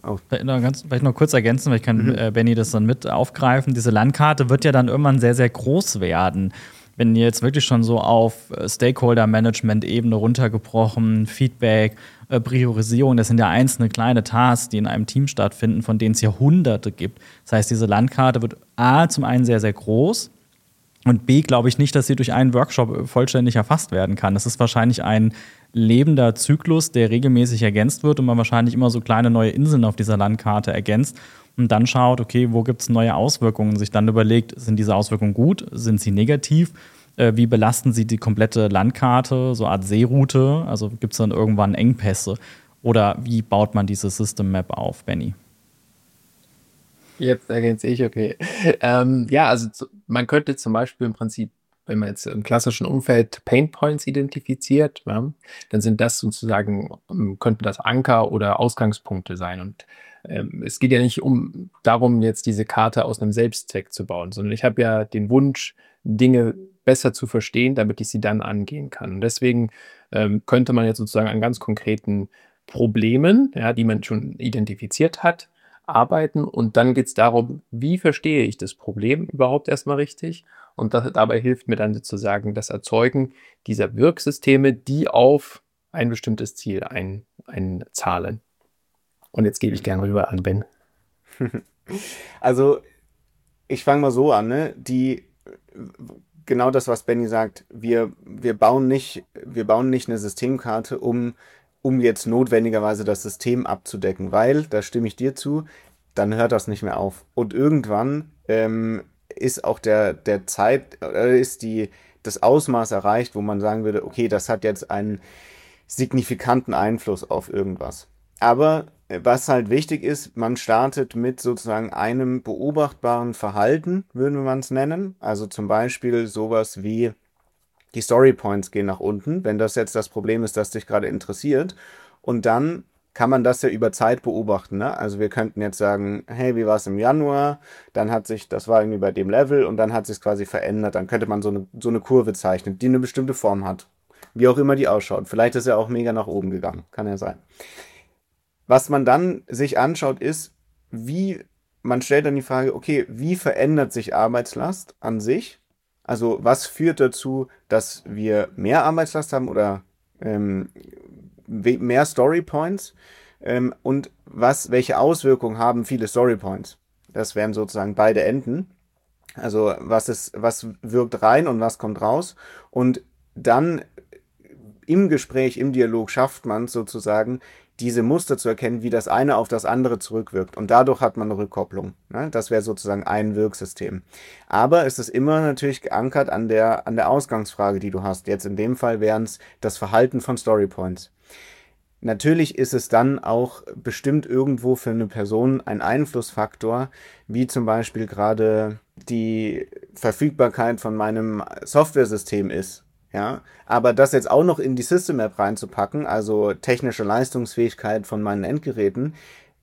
Oh. Vielleicht noch, ganz, vielleicht noch kurz ergänzen, weil ich kann Mhm. äh, Benny das dann mit aufgreifen. Diese Landkarte wird ja dann irgendwann sehr, sehr groß werden. Wenn ihr jetzt wirklich schon so auf äh, Stakeholder-Management-Ebene runtergebrochen, Feedback, äh, Priorisierung, das sind ja einzelne kleine Tasks, die in einem Team stattfinden, von denen es ja Hunderte gibt. Das heißt, diese Landkarte wird A, zum einen sehr, sehr groß und B, glaube ich nicht, dass sie durch einen Workshop vollständig erfasst werden kann. Das ist wahrscheinlich ein lebender Zyklus, der regelmäßig ergänzt wird und man wahrscheinlich immer so kleine neue Inseln auf dieser Landkarte ergänzt und dann schaut, okay, wo gibt es neue Auswirkungen, sich dann überlegt, sind diese Auswirkungen gut, sind sie negativ, äh, wie belasten sie die komplette Landkarte, so eine Art Seeroute, also gibt es dann irgendwann Engpässe oder wie baut man diese System Map auf, Benny? Jetzt ergänze ich, okay. Ähm, ja, also zu, man könnte zum Beispiel im Prinzip, wenn man jetzt im klassischen Umfeld Pain Points identifiziert, ja, dann sind das sozusagen, ähm, könnten das Anker oder Ausgangspunkte sein. Und ähm, es geht ja nicht um darum, jetzt diese Karte aus einem Selbstzweck zu bauen, sondern ich habe ja den Wunsch, Dinge besser zu verstehen, damit ich sie dann angehen kann. Und deswegen ähm, könnte man jetzt sozusagen an ganz konkreten Problemen, ja, die man schon identifiziert hat, arbeiten und dann geht es darum, wie verstehe ich das Problem überhaupt erstmal richtig und das, dabei hilft mir dann sozusagen das Erzeugen dieser Wirksysteme, die auf ein bestimmtes Ziel ein, einzahlen. Und jetzt gebe ich gerne rüber an Ben. Also, ich fange mal so an, ne? Die, genau das, was Benny sagt, wir, wir bauen nicht, wir bauen nicht eine Systemkarte, um um jetzt notwendigerweise das System abzudecken, weil, da stimme ich dir zu, dann hört das nicht mehr auf. Und irgendwann ähm, ist auch der, der Zeit, äh, ist die, das Ausmaß erreicht, wo man sagen würde, okay, das hat jetzt einen signifikanten Einfluss auf irgendwas. Aber äh, was halt wichtig ist, man startet mit sozusagen einem beobachtbaren Verhalten, würden wir es nennen. Also zum Beispiel sowas wie die Story Points gehen nach unten, wenn das jetzt das Problem ist, das dich gerade interessiert. Und dann kann man das ja über Zeit beobachten. Ne? Also wir könnten jetzt sagen, hey, wie war es im Januar? Dann hat sich, das war irgendwie bei dem Level und dann hat sich quasi verändert. Dann könnte man so eine, so eine Kurve zeichnen, die eine bestimmte Form hat. Wie auch immer die ausschaut. Vielleicht ist er auch mega nach oben gegangen. Kann ja sein. Was man dann sich anschaut, ist, wie, man stellt dann die Frage, okay, wie verändert sich Arbeitslast an sich? Also was führt dazu, dass wir mehr Arbeitslast haben oder ähm, mehr Story Points? Ähm, und was, welche Auswirkungen haben viele Story Points? Das wären sozusagen beide Enden. Also was ist, was wirkt rein und was kommt raus? Und dann im Gespräch, im Dialog schafft man es sozusagen, diese Muster zu erkennen, wie das eine auf das andere zurückwirkt. Und dadurch hat man eine Rückkopplung. Ne? Das wäre sozusagen ein Wirksystem. Aber es ist immer natürlich geankert an der, an der Ausgangsfrage, die du hast. Jetzt in dem Fall wären es das Verhalten von Storypoints. Natürlich ist es dann auch bestimmt irgendwo für eine Person ein Einflussfaktor, wie zum Beispiel gerade die Verfügbarkeit von meinem Softwaresystem ist. Ja, aber das jetzt auch noch in die System Map reinzupacken, also technische Leistungsfähigkeit von meinen Endgeräten,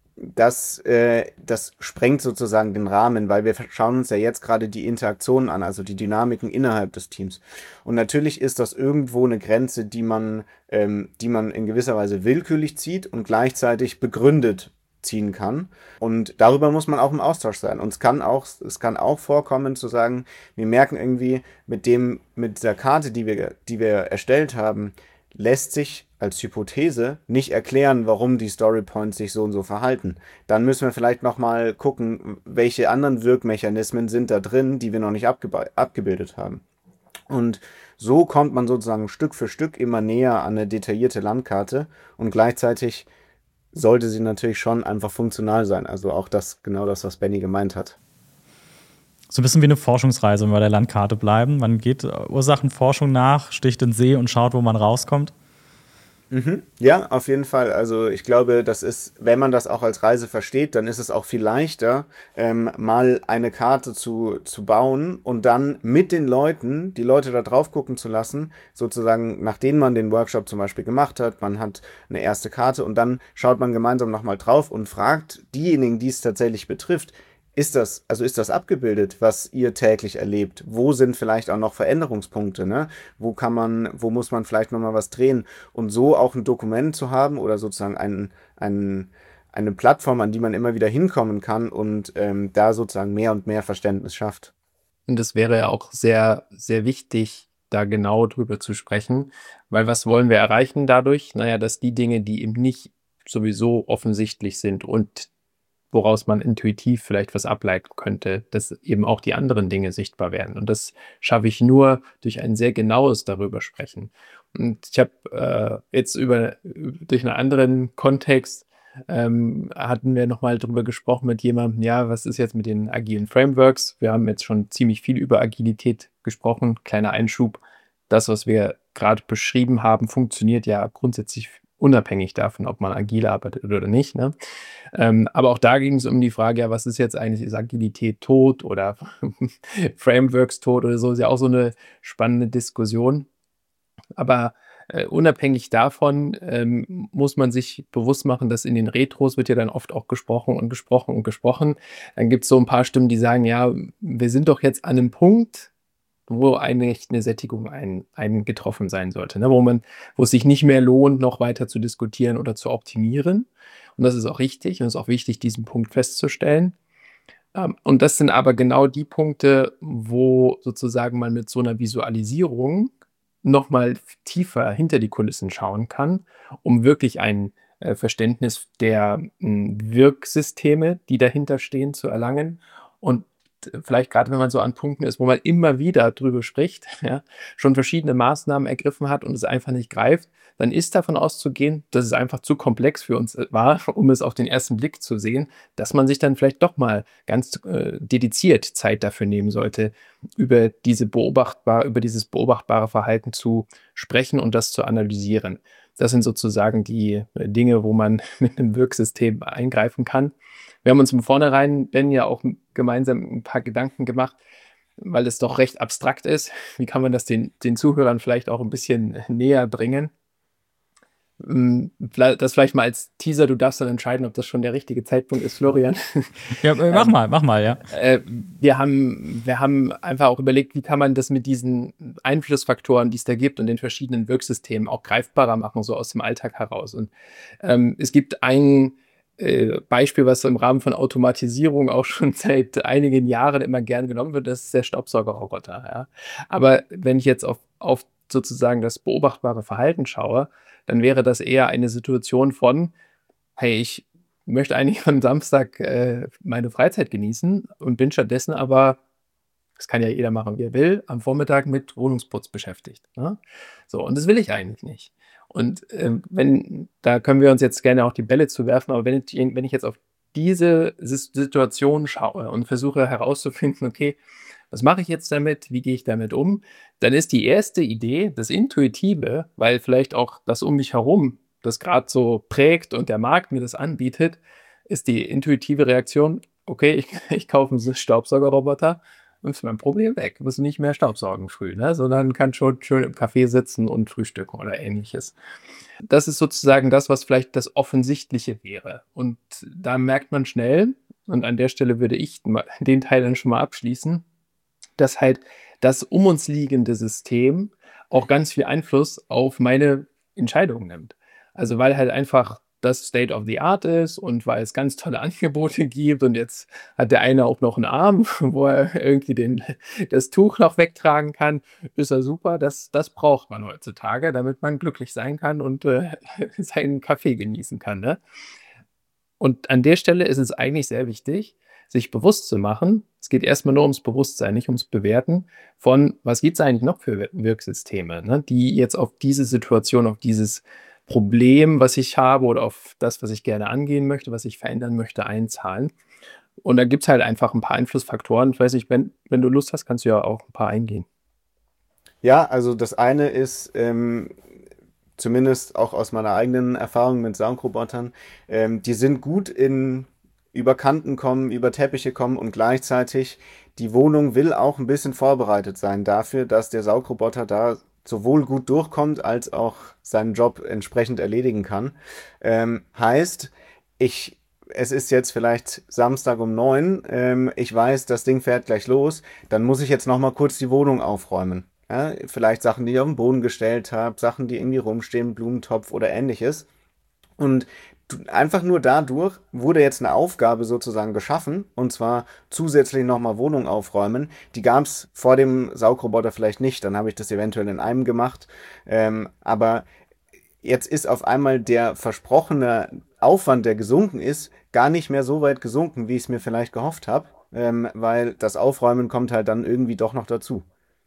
das, äh, das sprengt sozusagen den Rahmen, weil wir schauen uns ja jetzt gerade die Interaktionen an, also die Dynamiken innerhalb des Teams. Und natürlich ist das irgendwo eine Grenze, die man, ähm, die man in gewisser Weise willkürlich zieht und gleichzeitig begründet ziehen kann. Und darüber muss man auch im Austausch sein. Und es kann auch, es kann auch vorkommen zu sagen, wir merken irgendwie mit dem, mit der Karte, die wir, die wir erstellt haben, lässt sich als Hypothese nicht erklären, warum die Storypoints sich so und so verhalten. Dann müssen wir vielleicht nochmal gucken, welche anderen Wirkmechanismen sind da drin, die wir noch nicht abgebe- abgebildet haben. Und so kommt man sozusagen Stück für Stück immer näher an eine detaillierte Landkarte und gleichzeitig sollte sie natürlich schon einfach funktional sein. Also auch das, genau das, was Benny gemeint hat. So ein bisschen wie eine Forschungsreise, wenn wir bei der Landkarte bleiben. Man geht Ursachenforschung nach, sticht in den See und schaut, wo man rauskommt. Mhm. Ja, auf jeden Fall. Also ich glaube, das ist, wenn man das auch als Reise versteht, dann ist es auch viel leichter, ähm, mal eine Karte zu, zu bauen und dann mit den Leuten, die Leute da drauf gucken zu lassen, sozusagen, nachdem man den Workshop zum Beispiel gemacht hat, man hat eine erste Karte und dann schaut man gemeinsam nochmal drauf und fragt diejenigen, die es tatsächlich betrifft, Ist das, also ist das abgebildet, was ihr täglich erlebt? Wo sind vielleicht auch noch Veränderungspunkte? Ne? Wo kann man, wo muss man vielleicht nochmal was drehen? Und so auch ein Dokument zu haben oder sozusagen ein, ein, eine Plattform, an die man immer wieder hinkommen kann und ähm, da sozusagen mehr und mehr Verständnis schafft. Und es wäre ja auch sehr, sehr wichtig, da genau drüber zu sprechen, weil was wollen wir erreichen dadurch? Naja, dass die Dinge, die eben nicht sowieso offensichtlich sind und woraus man intuitiv vielleicht was ableiten könnte, dass eben auch die anderen Dinge sichtbar werden. Und das schaffe ich nur durch ein sehr genaues darüber sprechen. Und ich habe äh, jetzt über durch einen anderen Kontext ähm, hatten wir nochmal drüber gesprochen mit jemandem, ja, was ist jetzt mit den agilen Frameworks? Wir haben jetzt schon ziemlich viel über Agilität gesprochen. Kleiner Einschub. Das, was wir gerade beschrieben haben, funktioniert ja grundsätzlich unabhängig davon, ob man agil arbeitet oder nicht. Ne? Ähm, aber auch da ging es um die Frage, ja, was ist jetzt eigentlich, ist Agilität tot oder Frameworks tot oder so, ist ja auch so eine spannende Diskussion. Aber äh, unabhängig davon ähm, muss man sich bewusst machen, dass in den Retros wird ja dann oft auch gesprochen und gesprochen und gesprochen. Dann gibt es so ein paar Stimmen, die sagen, ja, wir sind doch jetzt an einem Punkt, wo eigentlich eine Sättigung ein, eingetroffen sein sollte, ne? wo man, wo es sich nicht mehr lohnt, noch weiter zu diskutieren oder zu optimieren. Und das ist auch richtig und es ist auch wichtig, diesen Punkt festzustellen. Ähm, und das sind aber genau die Punkte, wo sozusagen man mit so einer Visualisierung nochmal tiefer hinter die Kulissen schauen kann, um wirklich ein äh, Verständnis der mh, Wirksysteme, die dahinter stehen, zu erlangen. Und vielleicht gerade, wenn man so an Punkten ist, wo man immer wieder drüber spricht, ja, schon verschiedene Maßnahmen ergriffen hat und es einfach nicht greift, dann ist davon auszugehen, dass es einfach zu komplex für uns war, um es auf den ersten Blick zu sehen, dass man sich dann vielleicht doch mal ganz äh, dediziert Zeit dafür nehmen sollte, über diese beobachtbar, über dieses beobachtbare Verhalten zu sprechen und das zu analysieren. Das sind sozusagen die äh, Dinge, wo man mit einem Wirksystem eingreifen kann. Wir haben uns im Vornherein, Ben, ja auch gemeinsam ein paar Gedanken gemacht, weil es doch recht abstrakt ist. Wie kann man das den, den Zuhörern vielleicht auch ein bisschen näher bringen? Das vielleicht mal als Teaser, du darfst dann entscheiden, ob das schon der richtige Zeitpunkt ist, Florian. Ja, mach ähm, mal, mach mal, ja. Äh, wir haben, wir haben einfach auch überlegt, wie kann man das mit diesen Einflussfaktoren, die es da gibt und den verschiedenen Wirksystemen auch greifbarer machen, so aus dem Alltag heraus. Und ähm, es gibt ein äh, Beispiel, was so im Rahmen von Automatisierung auch schon seit einigen Jahren immer gern genommen wird, das ist der Staubsaugerroboter. Ja? Aber wenn ich jetzt auf, auf sozusagen das beobachtbare Verhalten schaue, dann wäre das eher eine Situation von, hey, ich möchte eigentlich am Samstag äh, meine Freizeit genießen und bin stattdessen aber, das kann ja jeder machen, wie er will, am Vormittag mit Wohnungsputz beschäftigt. Ne? So, und das will ich eigentlich nicht. Und äh, wenn, da können wir uns jetzt gerne auch die Bälle zuwerfen, aber wenn ich, wenn ich jetzt auf diese Situation schaue und versuche herauszufinden, okay, was mache ich jetzt damit? Wie gehe ich damit um? Dann ist die erste Idee, das Intuitive, weil vielleicht auch das um mich herum das gerade so prägt und der Markt mir das anbietet, ist die intuitive Reaktion, okay, ich, ich kaufe einen Staubsaugerroboter und ist mein Problem weg. Ich muss nicht mehr staubsaugen früh, ne? Sondern kann schon schön im Café sitzen und frühstücken oder ähnliches. Das ist sozusagen das, was vielleicht das Offensichtliche wäre. Und da merkt man schnell, und an der Stelle würde ich den Teil dann schon mal abschließen, dass halt das um uns liegende System auch ganz viel Einfluss auf meine Entscheidungen nimmt. Also weil halt einfach das State of the Art ist und weil es ganz tolle Angebote gibt und jetzt hat der eine auch noch einen Arm, wo er irgendwie den, das Tuch noch wegtragen kann, ist er super. Das, das braucht man heutzutage, damit man glücklich sein kann und äh, seinen Kaffee genießen kann. Ne? Und an der Stelle ist es eigentlich sehr wichtig, sich bewusst zu machen, es geht erstmal nur ums Bewusstsein, nicht ums Bewerten von, was gibt es eigentlich noch für Wirksysteme, ne, die jetzt auf diese Situation, auf dieses Problem, was ich habe oder auf das, was ich gerne angehen möchte, was ich verändern möchte, einzahlen. Und da gibt es halt einfach ein paar Einflussfaktoren. Ich weiß nicht, wenn, wenn du Lust hast, kannst du ja auch ein paar eingehen. Ja, also das eine ist, ähm, zumindest auch aus meiner eigenen Erfahrung mit Saugrobotern, ähm, die sind gut in über Kanten kommen, über Teppiche kommen und gleichzeitig die Wohnung will auch ein bisschen vorbereitet sein dafür, dass der Saugroboter da sowohl gut durchkommt, als auch seinen Job entsprechend erledigen kann. Ähm, heißt, ich, es ist jetzt vielleicht Samstag um neun, ähm, ich weiß, das Ding fährt gleich los, dann muss ich jetzt nochmal kurz die Wohnung aufräumen. Ja, vielleicht Sachen, die ich auf den Boden gestellt habe, Sachen, die irgendwie rumstehen, Blumentopf oder ähnliches. Und einfach nur dadurch wurde jetzt eine Aufgabe sozusagen geschaffen, und zwar zusätzlich nochmal Wohnung aufräumen. Die gab es vor dem Saugroboter vielleicht nicht, dann habe ich das eventuell in einem gemacht. Ähm, aber jetzt ist auf einmal der versprochene Aufwand, der gesunken ist, gar nicht mehr so weit gesunken, wie ich es mir vielleicht gehofft habe, ähm, weil das Aufräumen kommt halt dann irgendwie doch noch dazu.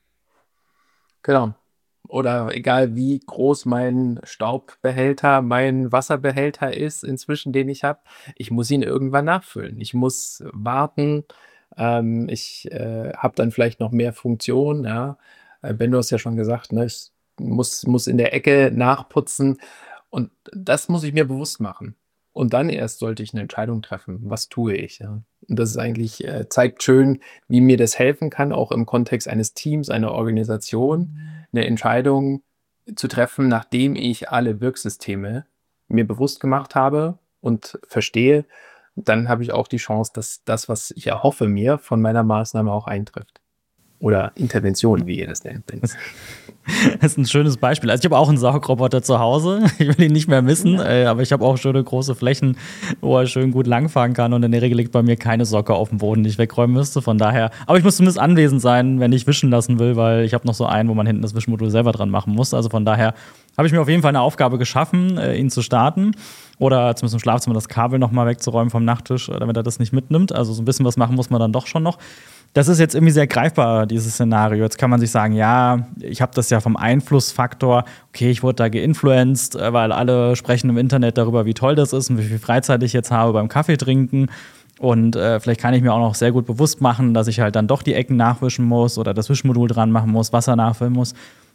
Genau. Oder egal wie groß mein Staubbehälter, mein Wasserbehälter ist inzwischen, den ich habe, ich muss ihn irgendwann nachfüllen. Ich muss warten. Ähm, ich äh, habe dann vielleicht noch mehr Funktionen. Ja. Äh, Ben, du hast ja schon gesagt, ne, ich muss, muss in der Ecke nachputzen. Und das muss ich mir bewusst machen. Und dann erst sollte ich eine Entscheidung treffen. Was tue ich? Ja. Und das ist eigentlich, äh, zeigt schön, wie mir das helfen kann, auch im Kontext eines Teams, einer Organisation, eine Entscheidung zu treffen, nachdem ich alle Wirksysteme mir bewusst gemacht habe und verstehe. Dann habe ich auch die Chance, dass das, was ich erhoffe mir von meiner Maßnahme, auch eintrifft. Oder Intervention, wie ihr das nennt. Das ist ein schönes Beispiel. Also ich habe auch einen Saugroboter zu Hause. Ich will ihn nicht mehr missen, äh, aber ich habe auch schöne große Flächen, wo er schön gut langfahren kann. Und in der Regel liegt bei mir keine Socke auf dem Boden, die ich wegräumen müsste. Von daher, aber ich muss zumindest anwesend sein, wenn ich wischen lassen will, weil ich habe noch so einen, wo man hinten das Wischmodul selber dran machen muss. Also von daher habe ich mir auf jeden Fall eine Aufgabe geschaffen, äh, ihn zu starten. Oder zumindest im Schlafzimmer das Kabel noch mal wegzuräumen vom Nachttisch, damit er das nicht mitnimmt. Also so ein bisschen was machen muss man dann doch schon noch. Das ist jetzt irgendwie sehr greifbar, dieses Szenario. Jetzt kann man sich sagen, ja, ich habe das ja vom Einflussfaktor, okay, ich wurde da geinfluenced, weil alle sprechen im Internet darüber, wie toll das ist und wie viel Freizeit ich jetzt habe beim Kaffee trinken. Und äh, vielleicht kann ich mir auch noch sehr gut bewusst machen, dass ich halt dann doch die Ecken nachwischen muss oder das Wischmodul dran machen muss, Wasser nachfüllen muss.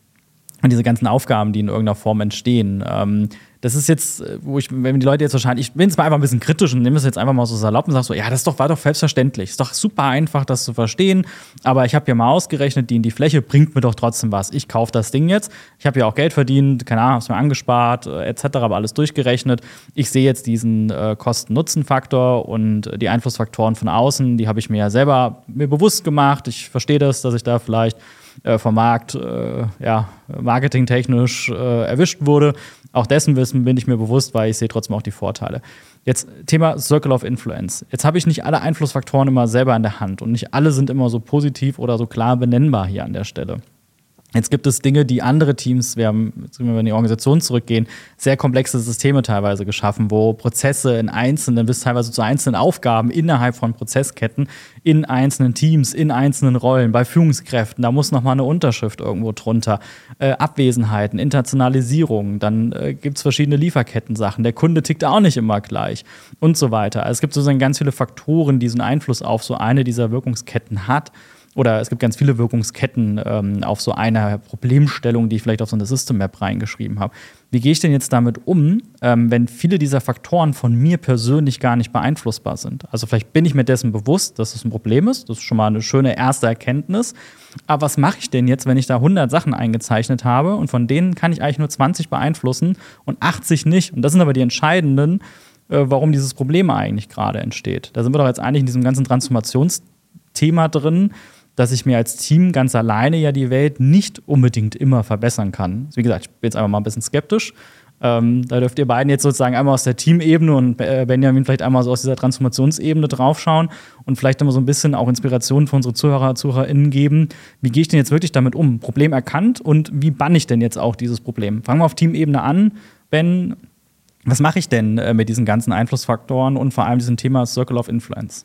Und diese ganzen Aufgaben, die in irgendeiner Form entstehen. Ähm, das ist jetzt, wo ich, wenn die Leute jetzt wahrscheinlich, ich bin jetzt mal einfach ein bisschen kritisch und nehme es jetzt einfach mal so salopp und sage so, ja, das ist doch, war doch selbstverständlich. Ist doch super einfach, das zu verstehen. Aber ich habe ja mal ausgerechnet, die in die Fläche bringt mir doch trotzdem was. Ich kaufe das Ding jetzt. Ich habe ja auch Geld verdient, keine Ahnung, habe es mir angespart, äh, et cetera, aber alles durchgerechnet. Ich sehe jetzt diesen äh, Kosten-Nutzen-Faktor und die Einflussfaktoren von außen, die habe ich mir ja selber mir bewusst gemacht. Ich verstehe das, dass ich da vielleicht äh, vom Markt, äh, ja, marketingtechnisch äh, erwischt wurde. Auch dessen Wissen bin ich mir bewusst, weil ich sehe trotzdem auch die Vorteile. Jetzt Thema Circle of Influence. Jetzt habe ich nicht alle Einflussfaktoren immer selber in der Hand und nicht alle sind immer so positiv oder so klar benennbar hier an der Stelle. Jetzt gibt es Dinge, die andere Teams, wir haben, jetzt wenn wir in die Organisation zurückgehen, sehr komplexe Systeme teilweise geschaffen, wo Prozesse in einzelnen, bis teilweise zu einzelnen Aufgaben innerhalb von Prozessketten, in einzelnen Teams, in einzelnen Rollen, bei Führungskräften, da muss nochmal eine Unterschrift irgendwo drunter, äh, Abwesenheiten, Internationalisierung, dann äh, gibt es verschiedene Lieferkettensachen, der Kunde tickt auch nicht immer gleich und so weiter. Also es gibt sozusagen ganz viele Faktoren, die so einen Einfluss auf so eine dieser Wirkungsketten hat. Oder es gibt ganz viele Wirkungsketten ähm, auf so eine Problemstellung, die ich vielleicht auf so eine System Map reingeschrieben habe. Wie gehe ich denn jetzt damit um, ähm, wenn viele dieser Faktoren von mir persönlich gar nicht beeinflussbar sind? Also vielleicht bin ich mir dessen bewusst, dass es ein Problem ist. Das ist schon mal eine schöne erste Erkenntnis. Aber was mache ich denn jetzt, wenn ich da hundert Sachen eingezeichnet habe und von denen kann ich eigentlich nur zwanzig beeinflussen und achtzig nicht? Und das sind aber die entscheidenden, äh, warum dieses Problem eigentlich gerade entsteht. Da sind wir doch jetzt eigentlich in diesem ganzen Transformationsthema drin, dass ich mir als Team ganz alleine ja die Welt nicht unbedingt immer verbessern kann. Wie gesagt, ich bin jetzt einfach mal ein bisschen skeptisch. Ähm, da dürft ihr beiden jetzt sozusagen einmal aus der Teamebene und Benjamin vielleicht einmal so aus dieser Transformationsebene draufschauen und vielleicht immer so ein bisschen auch Inspirationen für unsere Zuhörer, ZuhörerInnen geben. Wie gehe ich denn jetzt wirklich damit um? Problem erkannt und wie banne ich denn jetzt auch dieses Problem? Fangen wir auf Teamebene an. Ben, was mache ich denn äh, mit diesen ganzen Einflussfaktoren und vor allem diesem Thema Circle of Influence?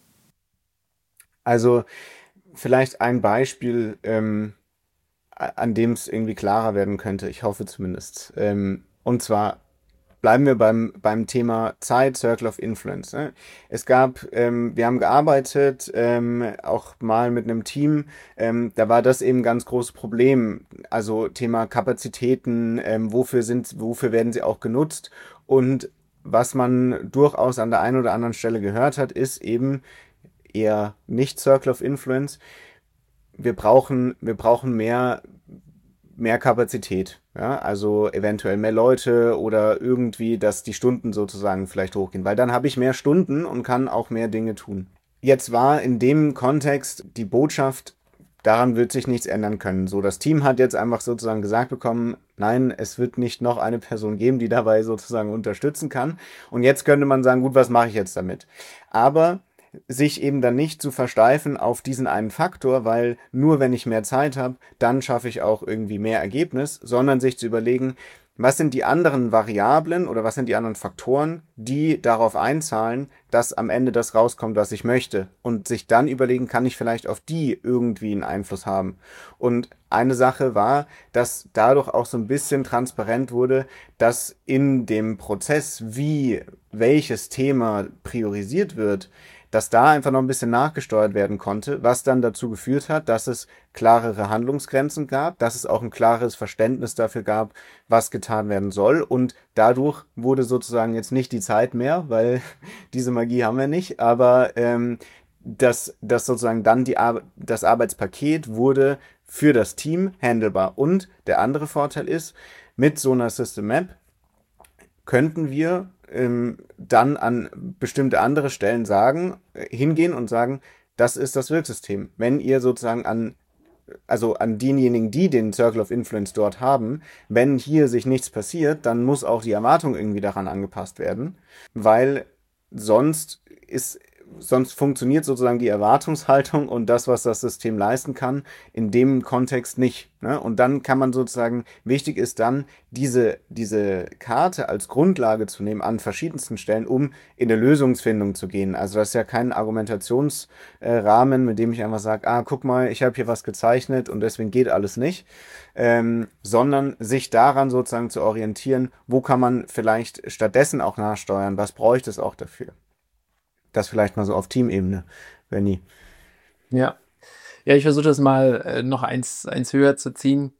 Also vielleicht ein Beispiel, ähm, an dem es irgendwie klarer werden könnte. Ich hoffe zumindest. Ähm, und zwar bleiben wir beim, beim Thema Zeit, Circle of Influence. Ne? Es gab, ähm, wir haben gearbeitet, ähm, auch mal mit einem Team. Ähm, da war das eben ein ganz großes Problem. Also Thema Kapazitäten, ähm, wofür sind, wofür werden sie auch genutzt? Und was man durchaus an der einen oder anderen Stelle gehört hat, ist eben eher nicht Circle of Influence. Wir brauchen, wir brauchen mehr, mehr Kapazität. Ja? Also eventuell mehr Leute oder irgendwie, dass die Stunden sozusagen vielleicht hochgehen. Weil dann habe ich mehr Stunden und kann auch mehr Dinge tun. Jetzt war in dem Kontext die Botschaft daran wird sich nichts ändern können. So, das Team hat jetzt einfach sozusagen gesagt bekommen, nein, es wird nicht noch eine Person geben, die dabei sozusagen unterstützen kann. Und jetzt könnte man sagen, gut, was mache ich jetzt damit? Aber sich eben dann nicht zu versteifen auf diesen einen Faktor, weil nur wenn ich mehr Zeit habe, dann schaffe ich auch irgendwie mehr Ergebnis, sondern sich zu überlegen, was sind die anderen Variablen oder was sind die anderen Faktoren, die darauf einzahlen, dass am Ende das rauskommt, was ich möchte. Und sich dann überlegen, kann ich vielleicht auf die irgendwie einen Einfluss haben. Und eine Sache war, dass dadurch auch so ein bisschen transparent wurde, dass in dem Prozess, wie welches Thema priorisiert wird, dass da einfach noch ein bisschen nachgesteuert werden konnte, was dann dazu geführt hat, dass es klarere Handlungsgrenzen gab, dass es auch ein klares Verständnis dafür gab, was getan werden soll. Und dadurch wurde sozusagen jetzt nicht die Zeit mehr, weil diese Magie haben wir nicht, aber ähm, dass, dass sozusagen dann die Ar- das Arbeitspaket wurde für das Team handelbar. Und der andere Vorteil ist, mit so einer System Map könnten wir ähm, dann an bestimmte andere Stellen sagen, äh, hingehen und sagen, das ist das Wirksystem. Wenn ihr sozusagen an, also an denjenigen, die den Circle of Influence dort haben, wenn hier sich nichts passiert, dann muss auch die Erwartung irgendwie daran angepasst werden, weil sonst ist sonst funktioniert sozusagen die Erwartungshaltung und das, was das System leisten kann, in dem Kontext nicht. Ne? Und dann kann man sozusagen, wichtig ist dann, diese, diese Karte als Grundlage zu nehmen an verschiedensten Stellen, um in eine Lösungsfindung zu gehen. Also das ist ja kein Argumentationsrahmen, mit dem ich einfach sage, ah, guck mal, ich habe hier was gezeichnet und deswegen geht alles nicht, ähm, sondern sich daran sozusagen zu orientieren, wo kann man vielleicht stattdessen auch nachsteuern, was bräuchte es auch dafür. Das vielleicht mal so auf Teamebene, Benni. Ja. Ja, ich versuche das mal äh, noch eins, eins höher zu ziehen.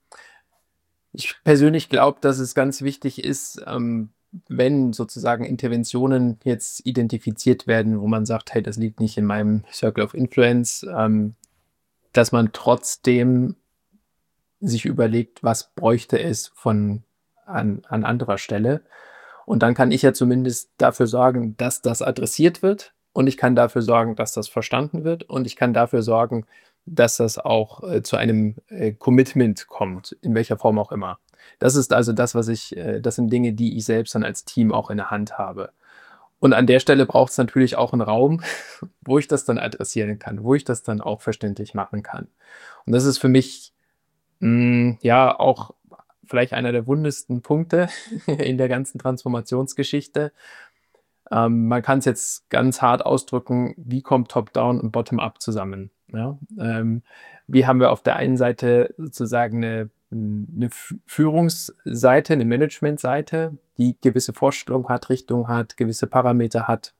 Ich persönlich glaube, dass es ganz wichtig ist, ähm, wenn sozusagen Interventionen jetzt identifiziert werden, wo man sagt, hey, das liegt nicht in meinem Circle of Influence, ähm, dass man trotzdem sich überlegt, was bräuchte es von an, an anderer Stelle. Und dann kann ich ja zumindest dafür sorgen, dass das adressiert wird. Und ich kann dafür sorgen, dass das verstanden wird. Und ich kann dafür sorgen, dass das auch äh, zu einem äh, Commitment kommt, in welcher Form auch immer. Das ist also das, was ich, äh, das sind Dinge, die ich selbst dann als Team auch in der Hand habe. Und an der Stelle braucht es natürlich auch einen Raum, wo ich das dann adressieren kann, wo ich das dann auch verständlich machen kann. Und das ist für mich mh, ja auch vielleicht einer der wundesten Punkte in der ganzen Transformationsgeschichte. Ähm, man kann es jetzt ganz hart ausdrücken, wie kommt Top-Down und Bottom-Up zusammen? Ja? Ähm, wie haben wir auf der einen Seite sozusagen eine, eine Führungsseite, eine Managementseite, die gewisse Vorstellung hat, Richtung hat, gewisse Parameter hat.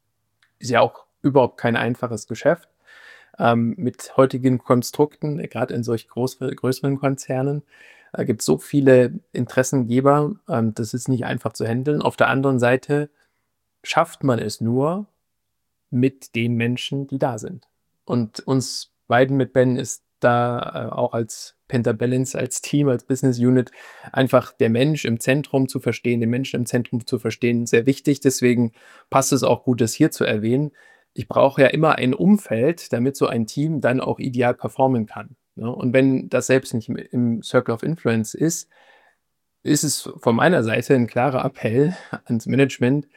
Ist ja auch überhaupt kein einfaches Geschäft. Ähm, mit heutigen Konstrukten, gerade in solch groß, größeren Konzernen, äh, gibt es so viele Interessengeber, ähm, das ist nicht einfach zu handeln. Auf der anderen Seite schafft man es nur mit den Menschen, die da sind. Und uns beiden mit Ben ist da äh, auch als Pentabalance, als Team, als Business Unit einfach der Mensch im Zentrum zu verstehen, den Menschen im Zentrum zu verstehen, sehr wichtig. Deswegen passt es auch gut, das hier zu erwähnen. Ich brauche ja immer ein Umfeld, damit so ein Team dann auch ideal performen kann. Ne? Und wenn das selbst nicht im Circle of Influence ist, ist es von meiner Seite ein klarer Appell ans Management.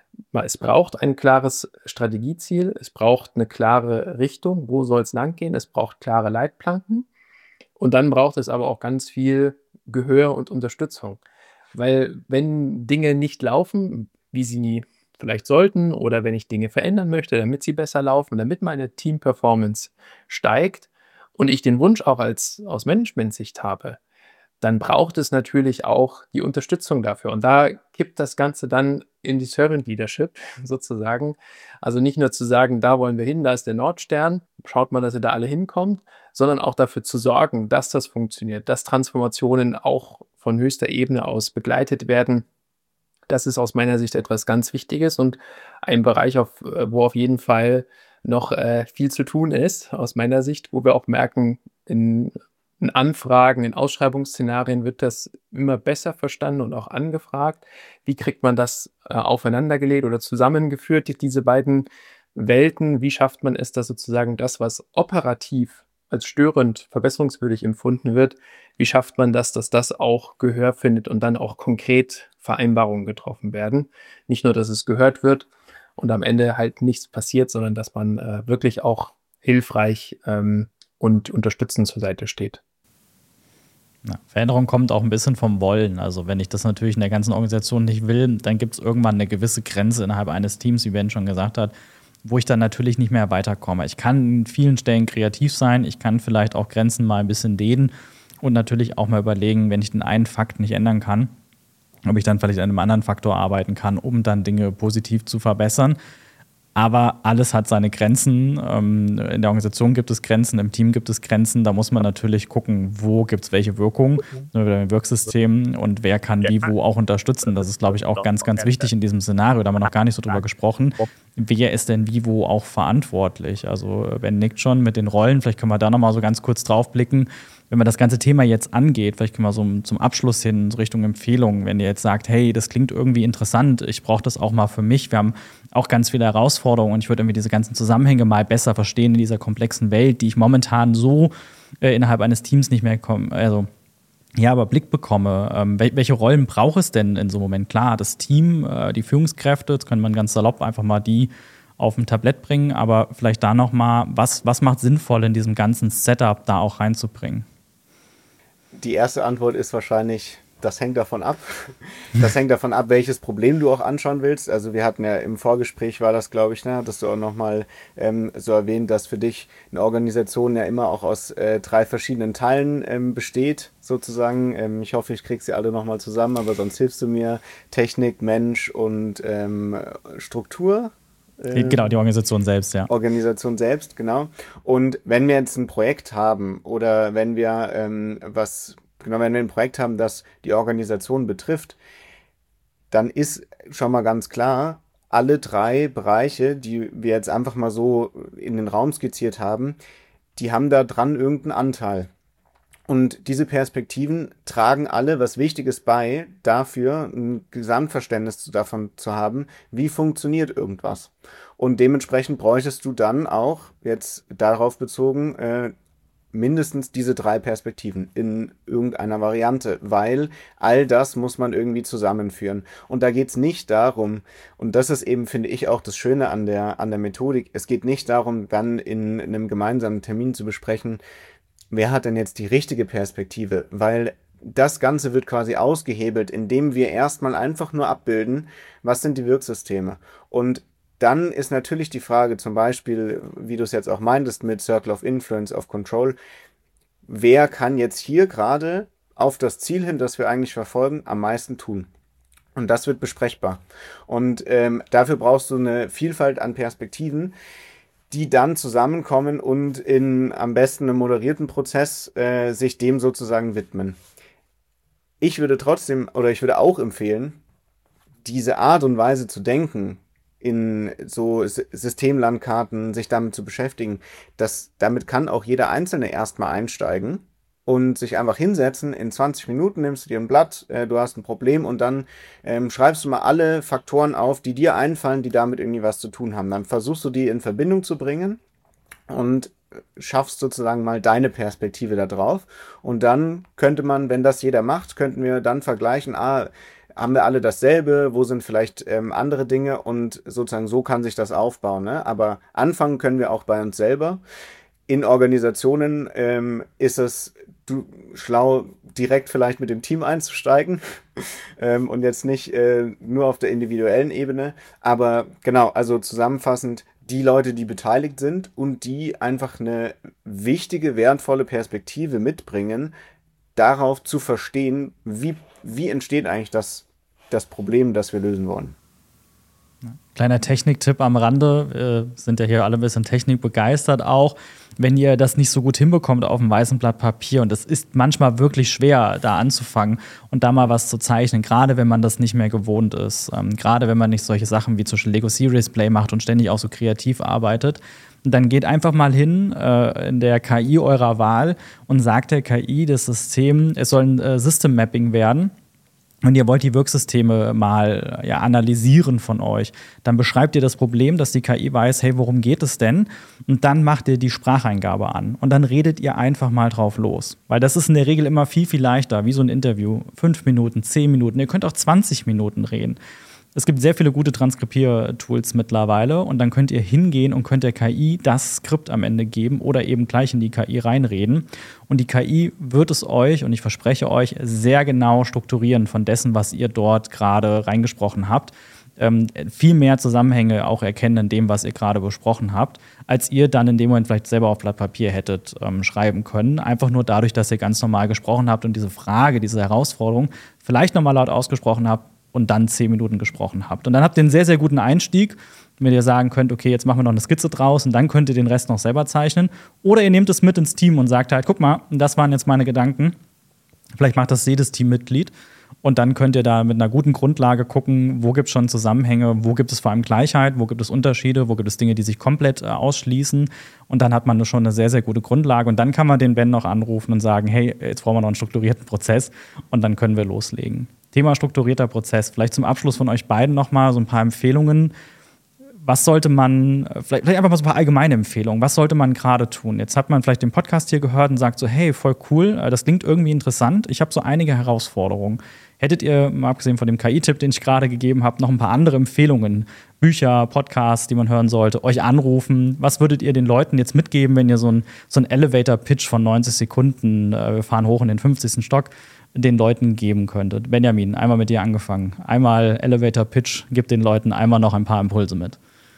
Es braucht ein klares Strategieziel, es braucht eine klare Richtung, wo soll es lang gehen, es braucht klare Leitplanken und dann braucht es aber auch ganz viel Gehör und Unterstützung. Weil wenn Dinge nicht laufen, wie sie vielleicht sollten oder wenn ich Dinge verändern möchte, damit sie besser laufen, damit meine Team-Performance steigt und ich den Wunsch auch als aus Management-Sicht habe, dann braucht es natürlich auch die Unterstützung dafür. Und da kippt das Ganze dann in die Servant Leadership sozusagen. Also nicht nur zu sagen, da wollen wir hin, da ist der Nordstern, schaut mal, dass ihr da alle hinkommt, sondern auch dafür zu sorgen, dass das funktioniert, dass Transformationen auch von höchster Ebene aus begleitet werden. Das ist aus meiner Sicht etwas ganz Wichtiges und ein Bereich, auf, wo auf jeden Fall noch äh, viel zu tun ist, aus meiner Sicht, wo wir auch merken, in In Anfragen, in Ausschreibungsszenarien wird das immer besser verstanden und auch angefragt. Wie kriegt man das äh, aufeinandergelegt oder zusammengeführt, diese beiden Welten? Wie schafft man es, dass sozusagen das, was operativ als störend, verbesserungswürdig empfunden wird, wie schafft man das, dass das auch Gehör findet und dann auch konkret Vereinbarungen getroffen werden? Nicht nur, dass es gehört wird und am Ende halt nichts passiert, sondern dass man äh, wirklich auch hilfreich ähm, und unterstützend zur Seite steht. Ja, Veränderung kommt auch ein bisschen vom Wollen. Also wenn ich das natürlich in der ganzen Organisation nicht will, dann gibt es irgendwann eine gewisse Grenze innerhalb eines Teams, wie Ben schon gesagt hat, wo ich dann natürlich nicht mehr weiterkomme. Ich kann in vielen Stellen kreativ sein, ich kann vielleicht auch Grenzen mal ein bisschen dehnen und natürlich auch mal überlegen, wenn ich den einen Fakt nicht ändern kann, ob ich dann vielleicht an einem anderen Faktor arbeiten kann, um dann Dinge positiv zu verbessern. Aber alles hat seine Grenzen. In der Organisation gibt es Grenzen, im Team gibt es Grenzen. Da muss man natürlich gucken, wo gibt es welche Wirkung, im Wirksystem und wer kann wie wo auch unterstützen. Das ist, glaube ich, auch ganz, ganz wichtig in diesem Szenario. Da haben wir noch gar nicht so drüber gesprochen. Wer ist denn wie wo auch verantwortlich? Also Ben nickt schon mit den Rollen. Vielleicht können wir da noch mal so ganz kurz drauf blicken. Wenn man das ganze Thema jetzt angeht, vielleicht können wir so zum Abschluss hin, so Richtung Empfehlungen, wenn ihr jetzt sagt, hey, das klingt irgendwie interessant, ich brauche das auch mal für mich. Wir haben auch ganz viele Herausforderungen und ich würde irgendwie diese ganzen Zusammenhänge mal besser verstehen in dieser komplexen Welt, die ich momentan so äh, innerhalb eines Teams nicht mehr komme, also ja, aber Blick bekomme. Ähm, welche Rollen braucht es denn in so einem Moment? Klar, das Team, äh, die Führungskräfte, jetzt könnte man ganz salopp einfach mal die auf ein Tablett bringen, aber vielleicht da noch mal, was, was macht sinnvoll in diesem ganzen Setup da auch reinzubringen? Die erste Antwort ist wahrscheinlich, das hängt davon ab. Das hängt davon ab, welches Problem du auch anschauen willst. Also wir hatten ja im Vorgespräch, war das, glaube ich, ne, hattest du auch nochmal ähm, so erwähnt, dass für dich eine Organisation ja immer auch aus äh, drei verschiedenen Teilen ähm, besteht, sozusagen. Ähm, ich hoffe, ich kriege sie alle nochmal zusammen, aber sonst hilfst du mir. Technik, Mensch und ähm, Struktur. Genau, die Organisation selbst, ja. Organisation selbst, genau. Und wenn wir jetzt ein Projekt haben oder wenn wir ähm, was, genau, wenn wir ein Projekt haben, das die Organisation betrifft, dann ist schon mal ganz klar, alle drei Bereiche, die wir jetzt einfach mal so in den Raum skizziert haben, die haben da dran irgendeinen Anteil. Und diese Perspektiven tragen alle was Wichtiges bei, dafür ein Gesamtverständnis davon zu haben, wie funktioniert irgendwas. Und dementsprechend bräuchtest du dann auch, jetzt darauf bezogen, äh, mindestens diese drei Perspektiven in irgendeiner Variante, weil all das muss man irgendwie zusammenführen. Und da geht es nicht darum, und das ist eben, finde ich, auch das Schöne an der, an der Methodik, es geht nicht darum, dann in einem gemeinsamen Termin zu besprechen, wer hat denn jetzt die richtige Perspektive? Weil das Ganze wird quasi ausgehebelt, indem wir erstmal einfach nur abbilden, was sind die Wirksysteme. Und dann ist natürlich die Frage, zum Beispiel, wie du es jetzt auch meintest, mit Circle of Influence, of Control, wer kann jetzt hier gerade auf das Ziel hin, das wir eigentlich verfolgen, am meisten tun? Und das wird besprechbar. Und ähm, dafür brauchst du eine Vielfalt an Perspektiven, die dann zusammenkommen und in am besten einem moderierten Prozess äh, sich dem sozusagen widmen. Ich würde trotzdem, oder ich würde auch empfehlen, diese Art und Weise zu denken, in so Systemlandkarten sich damit zu beschäftigen, dass damit kann auch jeder Einzelne erstmal einsteigen und sich einfach hinsetzen. In zwanzig Minuten nimmst du dir ein Blatt, äh, du hast ein Problem und dann ähm, schreibst du mal alle Faktoren auf, die dir einfallen, die damit irgendwie was zu tun haben. Dann versuchst du die in Verbindung zu bringen und schaffst sozusagen mal deine Perspektive da drauf. Und dann könnte man, wenn das jeder macht, könnten wir dann vergleichen, ah, haben wir alle dasselbe, wo sind vielleicht ähm, andere Dinge und sozusagen so kann sich das aufbauen. Ne? Aber anfangen können wir auch bei uns selber. In Organisationen ähm, ist es du, schlau, direkt vielleicht mit dem Team einzusteigen ähm, und jetzt nicht äh, nur auf der individuellen Ebene. Aber genau, also zusammenfassend, die Leute, die beteiligt sind und die einfach eine wichtige, wertvolle Perspektive mitbringen, darauf zu verstehen, wie, wie entsteht eigentlich das, das Problem, das wir lösen wollen. Kleiner Techniktipp am Rande, äh, sind ja hier alle ein bisschen technikbegeistert auch. Wenn ihr das nicht so gut hinbekommt auf einem weißen Blatt Papier, und es ist manchmal wirklich schwer, da anzufangen und da mal was zu zeichnen, gerade wenn man das nicht mehr gewohnt ist, ähm, gerade wenn man nicht solche Sachen wie zum Beispiel Lego Serious Play macht und ständig auch so kreativ arbeitet, dann geht einfach mal hin äh, in der K I eurer Wahl und sagt der K I, das System, es soll ein äh, System Mapping werden. und ihr wollt die Wirksysteme mal ja, analysieren von euch, dann beschreibt ihr das Problem, dass die K I weiß, hey, worum geht es denn? Und dann macht ihr die Spracheingabe an. Und dann redet ihr einfach mal drauf los. Weil das ist in der Regel immer viel, viel leichter, wie so ein Interview. Fünf Minuten, zehn Minuten, ihr könnt auch zwanzig Minuten reden. Es gibt sehr viele gute Transkribiertools mittlerweile und dann könnt ihr hingehen und könnt der K I das Skript am Ende geben oder eben gleich in die K I reinreden. Und die K I wird es euch, und ich verspreche euch, sehr genau strukturieren von dessen, was ihr dort gerade reingesprochen habt. Ähm, viel mehr Zusammenhänge auch erkennen in dem, was ihr gerade besprochen habt, als ihr dann in dem Moment vielleicht selber auf Blatt Papier hättet ähm, schreiben können. Einfach nur dadurch, dass ihr ganz normal gesprochen habt und diese Frage, diese Herausforderung vielleicht nochmal laut ausgesprochen habt, und dann zehn Minuten gesprochen habt. Und dann habt ihr einen sehr, sehr guten Einstieg, wenn ihr sagen könnt, okay, jetzt machen wir noch eine Skizze draus und dann könnt ihr den Rest noch selber zeichnen. Oder ihr nehmt es mit ins Team und sagt halt, guck mal, das waren jetzt meine Gedanken. Vielleicht macht das jedes Teammitglied. Und dann könnt ihr da mit einer guten Grundlage gucken, wo gibt es schon Zusammenhänge, wo gibt es vor allem Gleichheit, wo gibt es Unterschiede, wo gibt es Dinge, die sich komplett äh, ausschließen. Und dann hat man schon eine sehr, sehr gute Grundlage. Und dann kann man den Ben noch anrufen und sagen, hey, jetzt brauchen wir noch einen strukturierten Prozess. Und dann können wir loslegen. Thema strukturierter Prozess. Vielleicht zum Abschluss von euch beiden noch mal so ein paar Empfehlungen. Was sollte man, vielleicht, vielleicht einfach mal so ein paar allgemeine Empfehlungen, was sollte man gerade tun? Jetzt hat man vielleicht den Podcast hier gehört und sagt so, hey, voll cool, das klingt irgendwie interessant, ich habe so einige Herausforderungen. Hättet ihr, mal abgesehen von dem K I-Tipp, den ich gerade gegeben habe, noch ein paar andere Empfehlungen, Bücher, Podcasts, die man hören sollte, euch anrufen? Was würdet ihr den Leuten jetzt mitgeben, wenn ihr so ein, so ein Elevator-Pitch von neunzig Sekunden, äh, wir fahren hoch in den fünfzigsten Stock, den Leuten geben könntet? Benjamin, einmal mit dir angefangen. Einmal Elevator-Pitch, gib den Leuten einmal noch ein paar Impulse mit.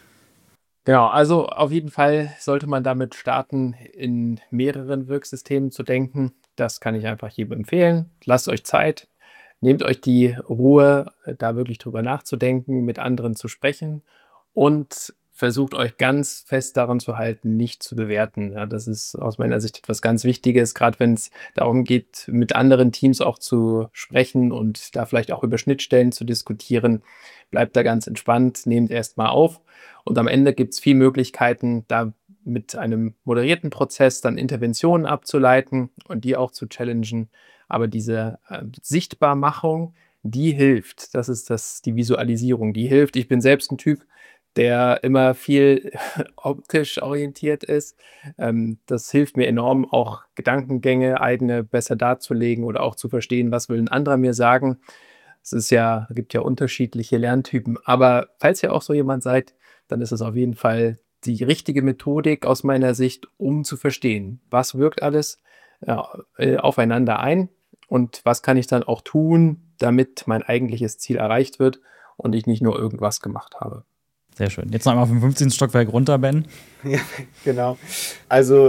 Genau, also auf jeden Fall sollte man damit starten, in mehreren Wirksystemen zu denken. Das kann ich einfach jedem empfehlen. Lasst euch Zeit, nehmt euch die Ruhe, da wirklich drüber nachzudenken, mit anderen zu sprechen und versucht euch ganz fest daran zu halten, nicht zu bewerten. Ja, das ist aus meiner Sicht etwas ganz Wichtiges, gerade wenn es darum geht, mit anderen Teams auch zu sprechen und da vielleicht auch über Schnittstellen zu diskutieren. Bleibt da ganz entspannt, nehmt erst mal auf und am Ende gibt es viele Möglichkeiten, da mit einem moderierten Prozess dann Interventionen abzuleiten und die auch zu challengen. Aber diese äh, Sichtbarmachung, die hilft. Das ist das, die Visualisierung, die hilft. Ich bin selbst ein Typ, der immer viel optisch orientiert ist. Ähm, das hilft mir enorm, auch Gedankengänge, eigene besser darzulegen oder auch zu verstehen, was will ein anderer mir sagen. Es ist ja, es gibt ja unterschiedliche Lerntypen. Aber falls ihr auch so jemand seid, dann ist es auf jeden Fall die richtige Methodik aus meiner Sicht, um zu verstehen, was wirkt alles ja, aufeinander ein und was kann ich dann auch tun, damit mein eigentliches Ziel erreicht wird und ich nicht nur irgendwas gemacht habe. Sehr schön. Jetzt noch einmal vom fünfzehnten Stockwerk runter, Ben. Ja, genau. Also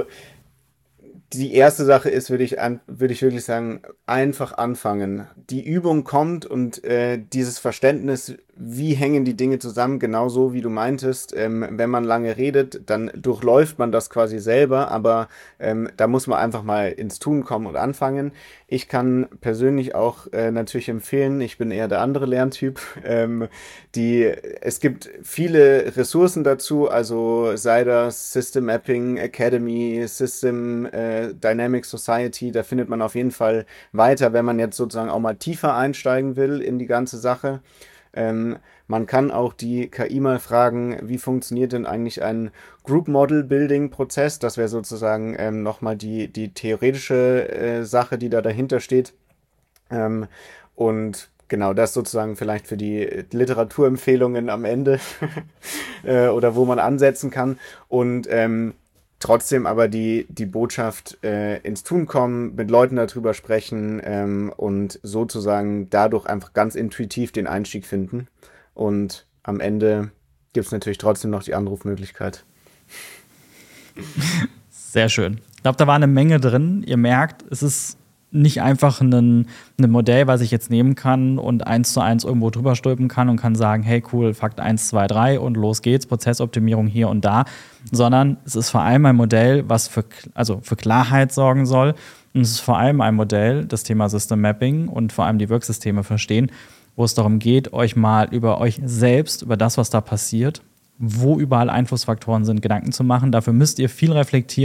die erste Sache ist, würde ich, an, würde ich wirklich sagen, einfach anfangen. Die Übung kommt und äh, dieses Verständnis, wie hängen die Dinge zusammen, genauso wie du meintest. Ähm, wenn man lange redet, dann durchläuft man das quasi selber, aber ähm, da muss man einfach mal ins Tun kommen und anfangen. Ich kann persönlich auch äh, natürlich empfehlen, ich bin eher der andere Lerntyp, ähm, die, es gibt viele Ressourcen dazu, also sei das System Mapping Academy, System äh, Dynamic Society, da findet man auf jeden Fall weiter, wenn man jetzt sozusagen auch mal tiefer einsteigen will in die ganze Sache. Ähm, man kann auch die K I mal fragen, wie funktioniert denn eigentlich ein Group Model Building Prozess? Das wäre sozusagen ähm, nochmal die, die theoretische äh, Sache, die da dahinter steht. Ähm, und genau das sozusagen vielleicht für die Literaturempfehlungen am Ende äh, oder wo man ansetzen kann. Und ähm, trotzdem aber die, die Botschaft äh, ins Tun kommen, mit Leuten darüber sprechen ähm, und sozusagen dadurch einfach ganz intuitiv den Einstieg finden. Und am Ende gibt es natürlich trotzdem noch die Anrufmöglichkeit. Sehr schön. Ich glaube, da war eine Menge drin. Ihr merkt, es ist nicht einfach ein, ein Modell, was ich jetzt nehmen kann und eins zu eins irgendwo drüber stülpen kann und kann sagen, hey cool, Fakt eins, zwei, drei und los geht's, Prozessoptimierung hier und da, sondern es ist vor allem ein Modell, was für, also für Klarheit sorgen soll und es ist vor allem ein Modell, das Thema System Mapping und vor allem die Wirksysteme verstehen, wo es darum geht, euch mal über euch selbst, über das, was da passiert, wo überall Einflussfaktoren sind, Gedanken zu machen. Dafür müsst ihr viel reflektieren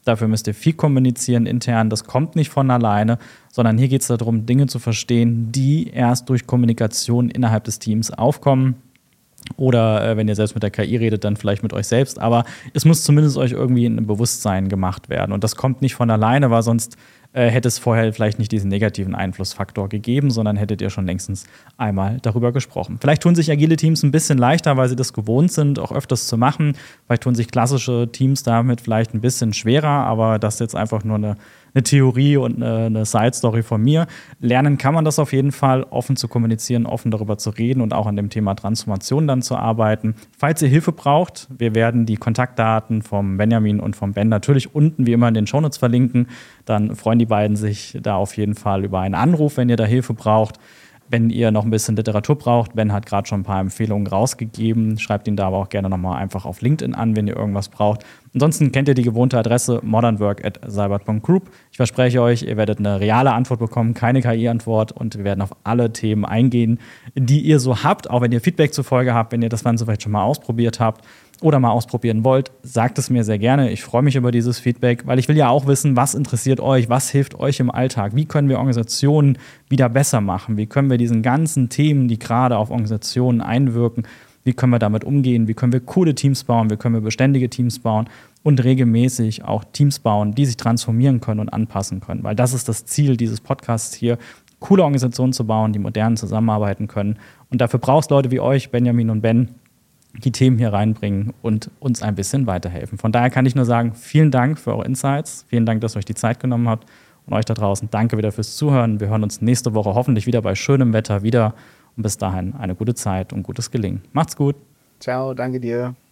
Dafür müsst ihr viel kommunizieren intern. Das kommt nicht von alleine, sondern hier geht es darum, Dinge zu verstehen, die erst durch Kommunikation innerhalb des Teams aufkommen. Oder äh, wenn ihr selbst mit der K I redet, dann vielleicht mit euch selbst. Aber es muss zumindest euch irgendwie in ein Bewusstsein gemacht werden. Und das kommt nicht von alleine, weil sonst äh, hätte es vorher vielleicht nicht diesen negativen Einflussfaktor gegeben, sondern hättet ihr schon längstens einmal darüber gesprochen. Vielleicht tun sich agile Teams ein bisschen leichter, weil sie das gewohnt sind, auch öfters zu machen. Vielleicht tun sich klassische Teams damit vielleicht ein bisschen schwerer, aber das ist jetzt einfach nur eine eine Theorie und eine, eine Side-Story von mir. Lernen kann man das auf jeden Fall, offen zu kommunizieren, offen darüber zu reden und auch an dem Thema Transformation dann zu arbeiten. Falls ihr Hilfe braucht, wir werden die Kontaktdaten vom Benjamin und vom Ben natürlich unten wie immer in den Shownotes verlinken. Dann freuen die beiden sich da auf jeden Fall über einen Anruf, wenn ihr da Hilfe braucht. Wenn ihr noch ein bisschen Literatur braucht, Ben hat gerade schon ein paar Empfehlungen rausgegeben. Schreibt ihn da aber auch gerne nochmal einfach auf LinkedIn an, wenn ihr irgendwas braucht. Ansonsten kennt ihr die gewohnte Adresse modernwork at seibert punkt group. Ich verspreche euch, ihr werdet eine reale Antwort bekommen, keine K I-Antwort, und wir werden auf alle Themen eingehen, die ihr so habt. Auch wenn ihr Feedback zur Folge habt, wenn ihr das Ganze vielleicht schon mal ausprobiert habt oder mal ausprobieren wollt, sagt es mir sehr gerne. Ich freue mich über dieses Feedback, weil ich will ja auch wissen, was interessiert euch, was hilft euch im Alltag, wie können wir Organisationen wieder besser machen, wie können wir diesen ganzen Themen, die gerade auf Organisationen einwirken, wie können wir damit umgehen, wie können wir coole Teams bauen, wie können wir beständige Teams bauen und regelmäßig auch Teams bauen, die sich transformieren können und anpassen können, weil das ist das Ziel dieses Podcasts hier, coole Organisationen zu bauen, die modern zusammenarbeiten können, und dafür brauchst Leute wie euch, Benjamin und Ben, die Themen hier reinbringen und uns ein bisschen weiterhelfen. Von daher kann ich nur sagen, vielen Dank für eure Insights, vielen Dank, dass ihr euch die Zeit genommen habt, und euch da draußen danke wieder fürs Zuhören. Wir hören uns nächste Woche hoffentlich wieder bei schönem Wetter wieder, und bis dahin eine gute Zeit und gutes Gelingen. Macht's gut. Ciao, danke dir.